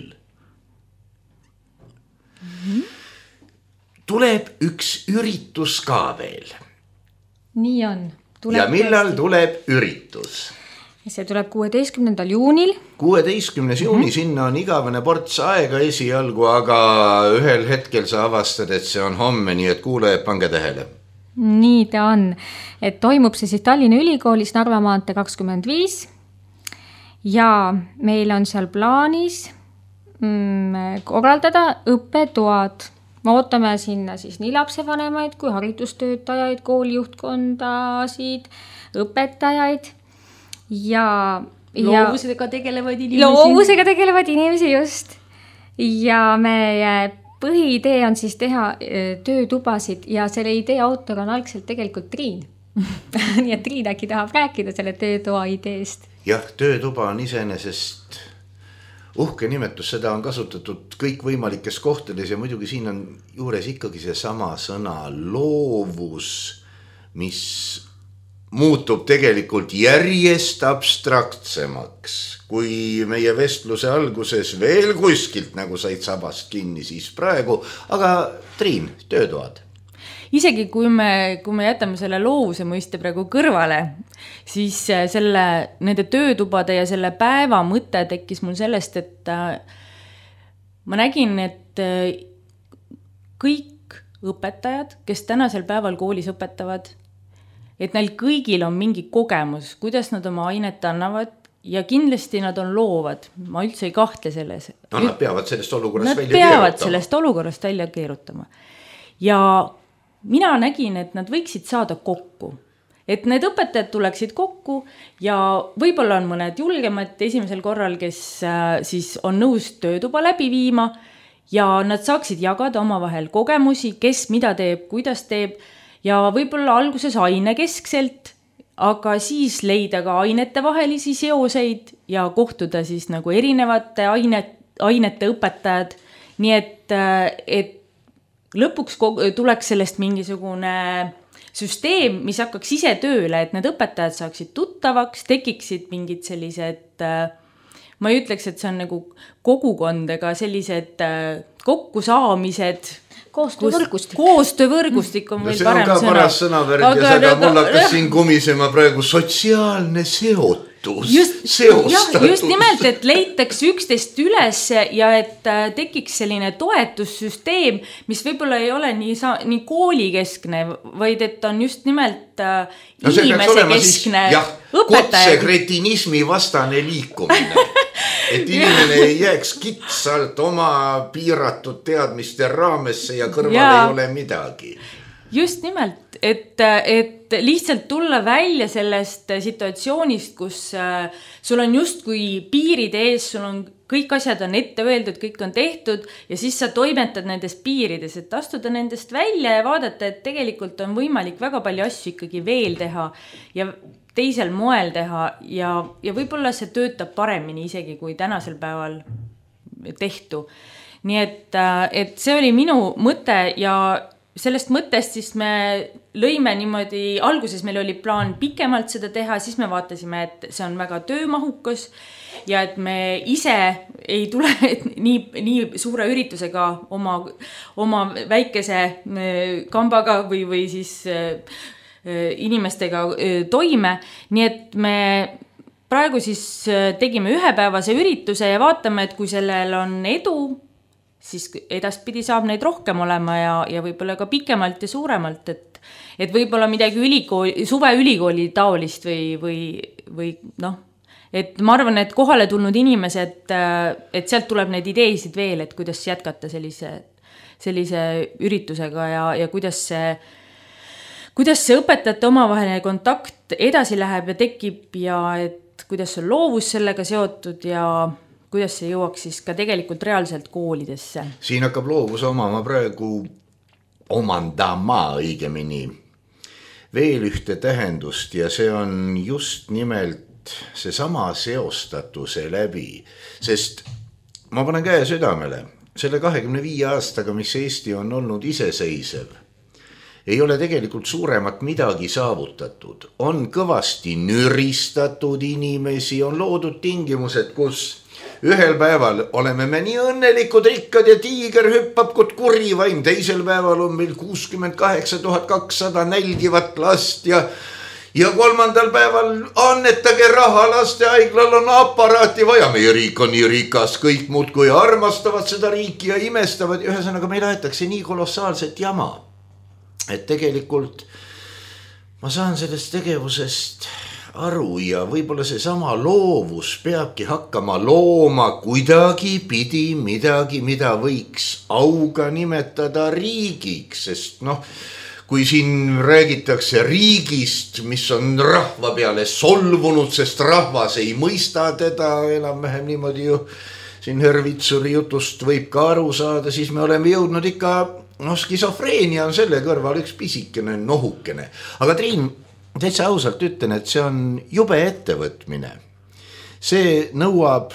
[SPEAKER 3] Mm-hmm. Tuleb üks üritus ka veel.
[SPEAKER 4] Nii on.
[SPEAKER 3] Tuleb ja millal tõesti tuleb üritus?
[SPEAKER 4] See tuleb kuueteistkümnendal juunil.
[SPEAKER 3] kuueteistkümnes juuni, mm-hmm. Sinna on igavene ports aega esialgu, aga ühel hetkel sa avastad, et see on homme, nii et kuulajad, pange tähele.
[SPEAKER 4] Nii ta on, et toimub see siis Tallinna Ülikoolis Narva maantee kakskümmend viis ja meil on seal plaanis mm, korraldada õppetoad. Me ootame sinna siis nii lapsevanemaid kui haridustöötajaid, koolijuhtkondasid, õpetajaid ja
[SPEAKER 5] loovusega tegelevaid inimesi.
[SPEAKER 4] Loovusega tegelevaid inimesi, just. Ja meie põhiidee on siis teha töötubasid ja selle idee autor on algselt tegelikult Triin. Nii et Triin äkki tahab rääkida selle töötoa ideest.
[SPEAKER 3] Jah, töötuba on iseenesest uhke nimetus, seda on kasutatud kõik võimalikes kohtades ja muidugi siin on juures ikkagi see sama sõna loovus, mis muutub tegelikult järjest abstraktsemaks, kui meie vestluse alguses veel kuskilt nagu said sabast kinni, siis praegu, aga Triin, töötoad.
[SPEAKER 5] Isegi kui me, kui me jätame selle loovuse mõiste praegu kõrvale, siis selle, nende töötubade ja selle päeva mõte tekkis mul sellest, et ma nägin, et kõik õpetajad, kes tänasel päeval koolis õpetavad, et neil kõigil on mingi kogemus, kuidas nad oma ainet annavad ja kindlasti nad on loovad. Ma üldse ei kahtle selles.
[SPEAKER 3] No nad peavad sellest olukorrast
[SPEAKER 5] nad
[SPEAKER 3] välja keerutama.
[SPEAKER 5] Nad peavad sellest olukorrast välja keerutama. Ja mina nägin, et nad võiksid saada kokku. Et need õpetajad tuleksid kokku ja võib-olla on mõned julgemad esimesel korral, kes siis on nõus töötuba läbi viima ja nad saaksid jagada omavahel kogemusi, kes mida teeb, kuidas teeb ja võib-olla alguses aine keskselt, aga siis leida ka ainete vahelisi seoseid ja kohtuda siis nagu erinevate ainet, ainete õpetajad. Nii et, et lõpuks tuleks sellest mingisugune süsteem, mis hakkaks ise tööle, et need õpetajad saaksid tuttavaks, tekiksid mingid sellised, ma ei ütleks, et see on nagu kogukond, ega sellised kokkusaamised,
[SPEAKER 4] koostöövõrgustik.
[SPEAKER 5] Koostöövõrgustik on veel parem sõna.
[SPEAKER 3] See on ka paras sõnavärg ja aga mul hakkas siin kumisema praegu sotsiaalne seotus,
[SPEAKER 5] just,
[SPEAKER 3] seostatus.
[SPEAKER 5] Jah, just nimelt, et leitaks üksteist üles ja et tekiks selline toetussüsteem, mis võib-olla ei ole nii, nii koolikeskne, vaid et on just nimelt no, inimese keskne õpetaja.
[SPEAKER 3] Kutsekretinismi vastane liikumine. Et inimene ei jääks kitsalt oma piiratud teadmiste raamesse ja kõrval ja. Ei ole midagi.
[SPEAKER 5] Just nimelt, et, et lihtsalt tulla välja sellest situatsioonist, kus sul on just kui piirid ees, sul on kõik asjad on ette öeldud, kõik on tehtud ja siis sa toimetad nendest piirides, et astuda nendest välja ja vaadata, et tegelikult on võimalik väga palju asju ikkagi veel teha ja teisel moel teha ja, ja võib-olla see töötab paremini isegi kui tänasel päeval tehtu. Nii et, et see oli minu mõte ja sellest mõttest siis me lõime niimoodi, alguses meil oli plaan pikemalt seda teha, siis me vaatasime, et see on väga töömahukas ja et me ise ei tule nii, nii suure üritusega oma, oma väikese kambaga või, või siis inimestega toime. Nii et me praegu siis tegime ühepäevase ürituse ja vaatame, et kui sellel on edu, siis edaspidi saab neid rohkem olema ja, ja võib-olla ka pikemalt ja suuremalt, et, et võib-olla midagi ülikooli, suve ülikooli taolist või, või, või noh, et ma arvan, et kohale tulnud inimesed, et sealt tuleb neid ideesid veel, et kuidas jätkata sellise, sellise üritusega ja, ja kuidas see, kuidas see õpetajate omavaheline kontakt edasi läheb ja tekib ja et kuidas on loovus sellega seotud ja kuidas see jõuaks siis ka tegelikult reaalselt koolidesse.
[SPEAKER 3] Siin hakkab loovus omama praegu omandama õigemini veel ühte tähendust ja see on just nimelt see sama seostatuse läbi, sest ma panen käe südamele, selle kahekümne viie aastaga, mis Eesti on olnud iseseisev, ei ole tegelikult suuremat midagi saavutatud. On kõvasti nüristatud inimesi, on loodud tingimused, kus ühel päeval oleme me nii õnnelikud, rikkad ja tiiger hüppab kut kuri vaim. Teisel päeval on meil kuuskümmend kaheksa tuhat kakssada nälgivat last ja, ja kolmandal päeval annetage raha, laste haiglal on aparaati vaja. Meie riik on nii rikas, kõik muud kui armastavad seda riiki ja imestavad. Ühesõnaga meil aetakse nii kolossaalset jama, et tegelikult ma saan sellest tegevusest aru ja võib-olla see sama loovus peabki hakkama looma kuidagi pidi midagi, mida võiks auga nimetada riigiks, sest noh, kui siin räägitakse riigist, mis on rahva peale solvunud, sest rahvas ei mõista teda enam-vähem niimoodi ju siin Hervitsuri jutust võib ka aru saada, siis me oleme jõudnud ikka, noh, skisofreenia on selle kõrval üks pisikene nohukene, aga Triin, täitsa ausalt ütlen, et see on jube ettevõtmine. See nõuab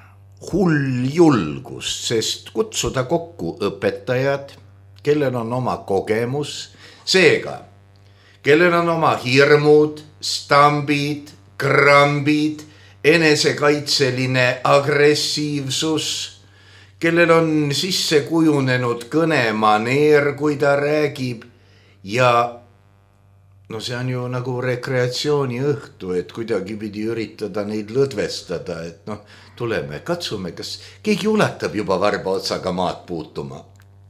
[SPEAKER 3] hull julgust, sest kutsuda kokku õpetajad, kellel on oma kogemus, seega, kellel on oma hirmud, stambid, krambid, enesekaitseline agressiivsus, kellel on sisse kujunenud kõnemaneer, kui ta räägib ja no see on ju nagu rekreatsiooni õhtu, et kuidagi pidi üritada neid lõdvestada, et noh, tuleme, katsume, kas keegi ulatab juba varba otsaga maad puutuma?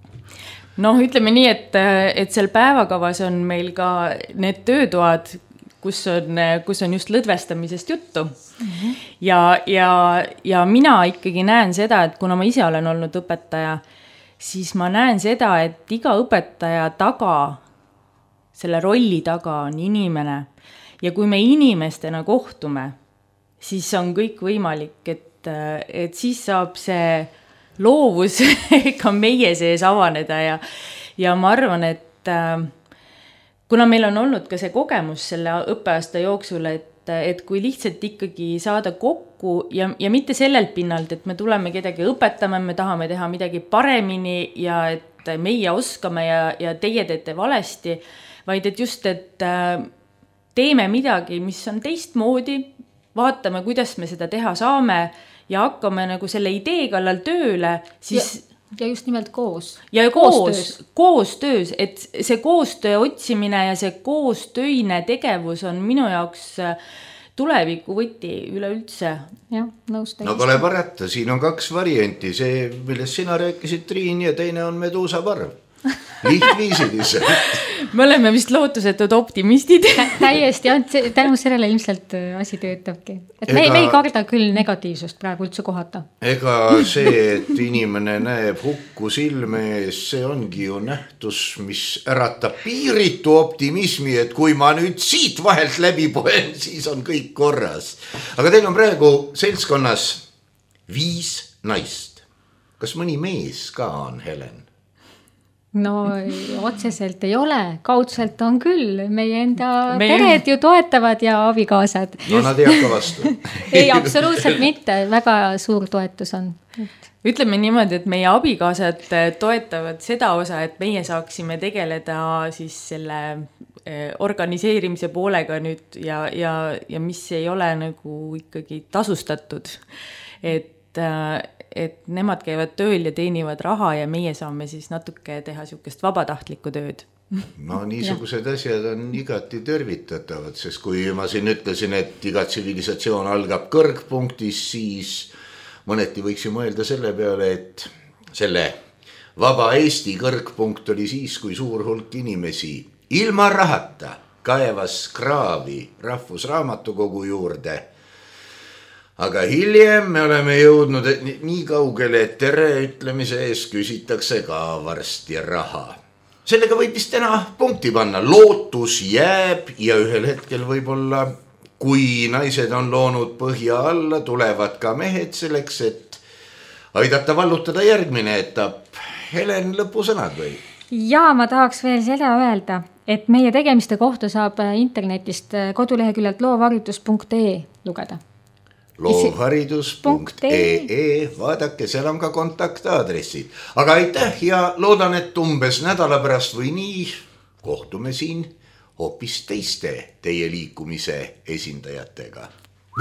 [SPEAKER 5] Noh, ütleme nii, et, et seal päevakavas on meil ka need töötoad, kus on, kus on just lõdvestamisest juttu. Mm-hmm. Ja, ja, ja mina ikkagi näen seda, et kuna ma ise olen olnud õpetaja, siis ma näen seda, et iga õpetaja taga selle rolli taga on inimene ja kui me inimestena kohtume, siis on kõik võimalik, et, et siis saab see loovus ka meie sees avaneda ja, ja ma arvan, et kuna meil on olnud ka see kogemus selle õppeaasta jooksul, et, et kui lihtsalt ikkagi saada kokku ja, ja mitte sellelt pinnalt, et me tuleme kedagi õpetama, me tahame teha midagi paremini ja et meie oskame ja, ja teie teete valesti, vaid et just, et teeme midagi, mis on teistmoodi, vaatame, kuidas me seda teha saame ja hakkame nagu selle idee kallal tööle, siis...
[SPEAKER 4] Ja, ja just nimelt koos.
[SPEAKER 5] Ja koos, koostöös, et see koostöö otsimine ja see koostöine tegevus on minu jaoks tuleviku võti üleüldse.
[SPEAKER 4] Ja, nõus täiesti.
[SPEAKER 3] No pole parata, siin on kaks varianti, see, millest sina rääkisid, Triin, ja teine on Medusa parv. Lihtviisidis.
[SPEAKER 5] Me oleme vist lootusetud optimistid.
[SPEAKER 4] Täiesti, tänu sellele ilmselt asi töötabki. Et me, ega, me ei karda küll negatiivsust praegu üldse kohata.
[SPEAKER 3] Ega see, et inimene näeb hukku silme ees, see ongi ju nähtus, mis äratab piiritu optimismi, et kui ma nüüd siit vahelt läbi poen, siis on kõik korras. Aga teil on praegu seltskonnas viis naist. Kas mõni mees ka on, Helen?
[SPEAKER 4] no otseselt ei ole, kaudselt on küll, meie enda meie... pered ju toetavad ja abikaasad.
[SPEAKER 3] No nad ei hakka vastu.
[SPEAKER 4] Ei, absoluutselt mitte, väga suur toetus on.
[SPEAKER 5] Ütleme niimoodi, et meie abikaasad toetavad seda osa, et meie saaksime tegeleda siis selle organiseerimise poolega nüüd ja, ja, ja mis ei ole nagu ikkagi tasustatud. Et, et nemad käivad tööl ja teenivad raha ja meie saame siis natuke teha sihukest vabatahtlikku tööd.
[SPEAKER 3] No niisugused asjad on igati tervitatavad, sest kui ma siin ütlesin, et iga tsivilisatsioon algab kõrgpunktis, siis mõneti võiks ju mõelda selle peale, et selle vaba Eesti kõrgpunkt oli siis, kui suur hulk inimesi ilma rahata kaevas kraavi Rahvusraamatukogu juurde. Aga hiljem me oleme jõudnud nii kaugele, et tere ütlemise ees küsitakse ka varsti raha. Sellega võib vist täna punkti panna. Lootus jääb ja ühel hetkel võib-olla kui naised on loonud põhja alla, tulevad ka mehed selleks, et aidata vallutada järgmine etapp. Helen, lõpusõnad või?
[SPEAKER 4] Ja ma tahaks veel seda öelda, et meie tegemiste kohta saab internetist koduleheküljelt loovharidus punkt ee lugeda.
[SPEAKER 3] loovharidus punkt ee, vaadake, seal on ka kontaktaadressid. Aga aitäh ja loodan, et umbes nädala pärast või nii kohtume siin hoopis teiste teie liikumise esindajatega.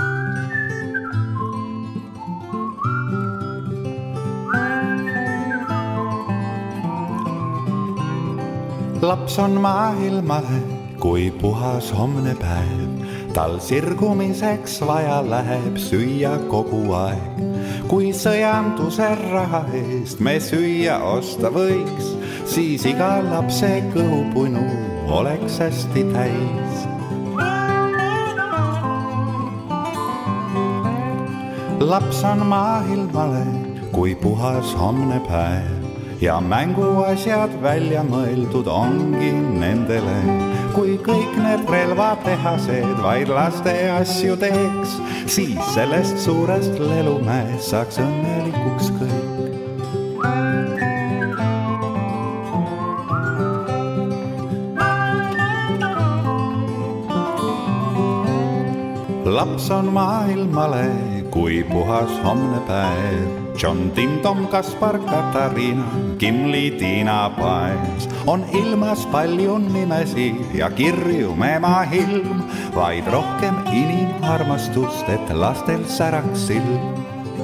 [SPEAKER 6] Laps on maailmale, kui puhas homne päev. Tal sirgumiseks vaja läheb süüa kogu aeg. Kui sõjanduse raha eest me süüa osta võiks, siis iga lapse kõhupunu oleks hästi täis. Laps on maailmale, kui puhas homne päev. Ja mänguasjad välja mõeldud ongi nendele. Kui kõik need relvatehased vaid laste asju teeks, siis sellest suurest lelumäe saaks õnnelikuks kõik. Laps on maailmale, kui puhas homne päev. John, Tim, Tom, Kaspar, Katariina, Kimli, Tiina, Paes. On ilmas palju nimesi ja kirju mema hilm, vaid rohkem inimarmastust, et lastel säraks silm.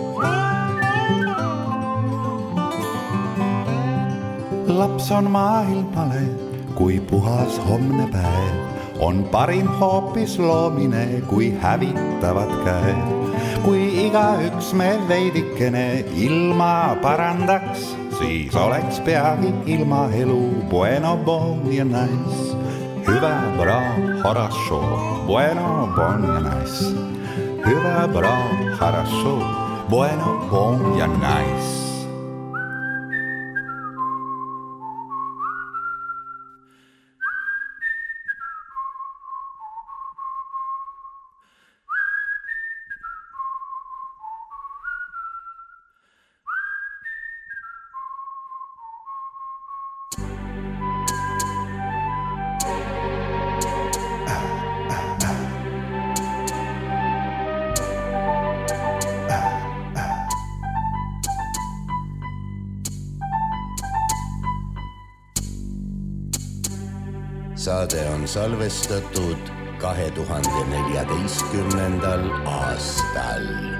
[SPEAKER 6] Laps on maailmale, kui puhas homne päev. On parim hoopis loomine, kui hävitavad käed. Kui igaüks me veidikene ilma parandaks, siis oleks peagi ilma elu bueno, bon ja nice. Hyvä, bra, хорошо, bueno, bon ja nice. Hyvä, bra, хорошо, bueno, bon ja nice.
[SPEAKER 2] Saade on salvestatud kahe tuhande neljateistkümnendal aastal.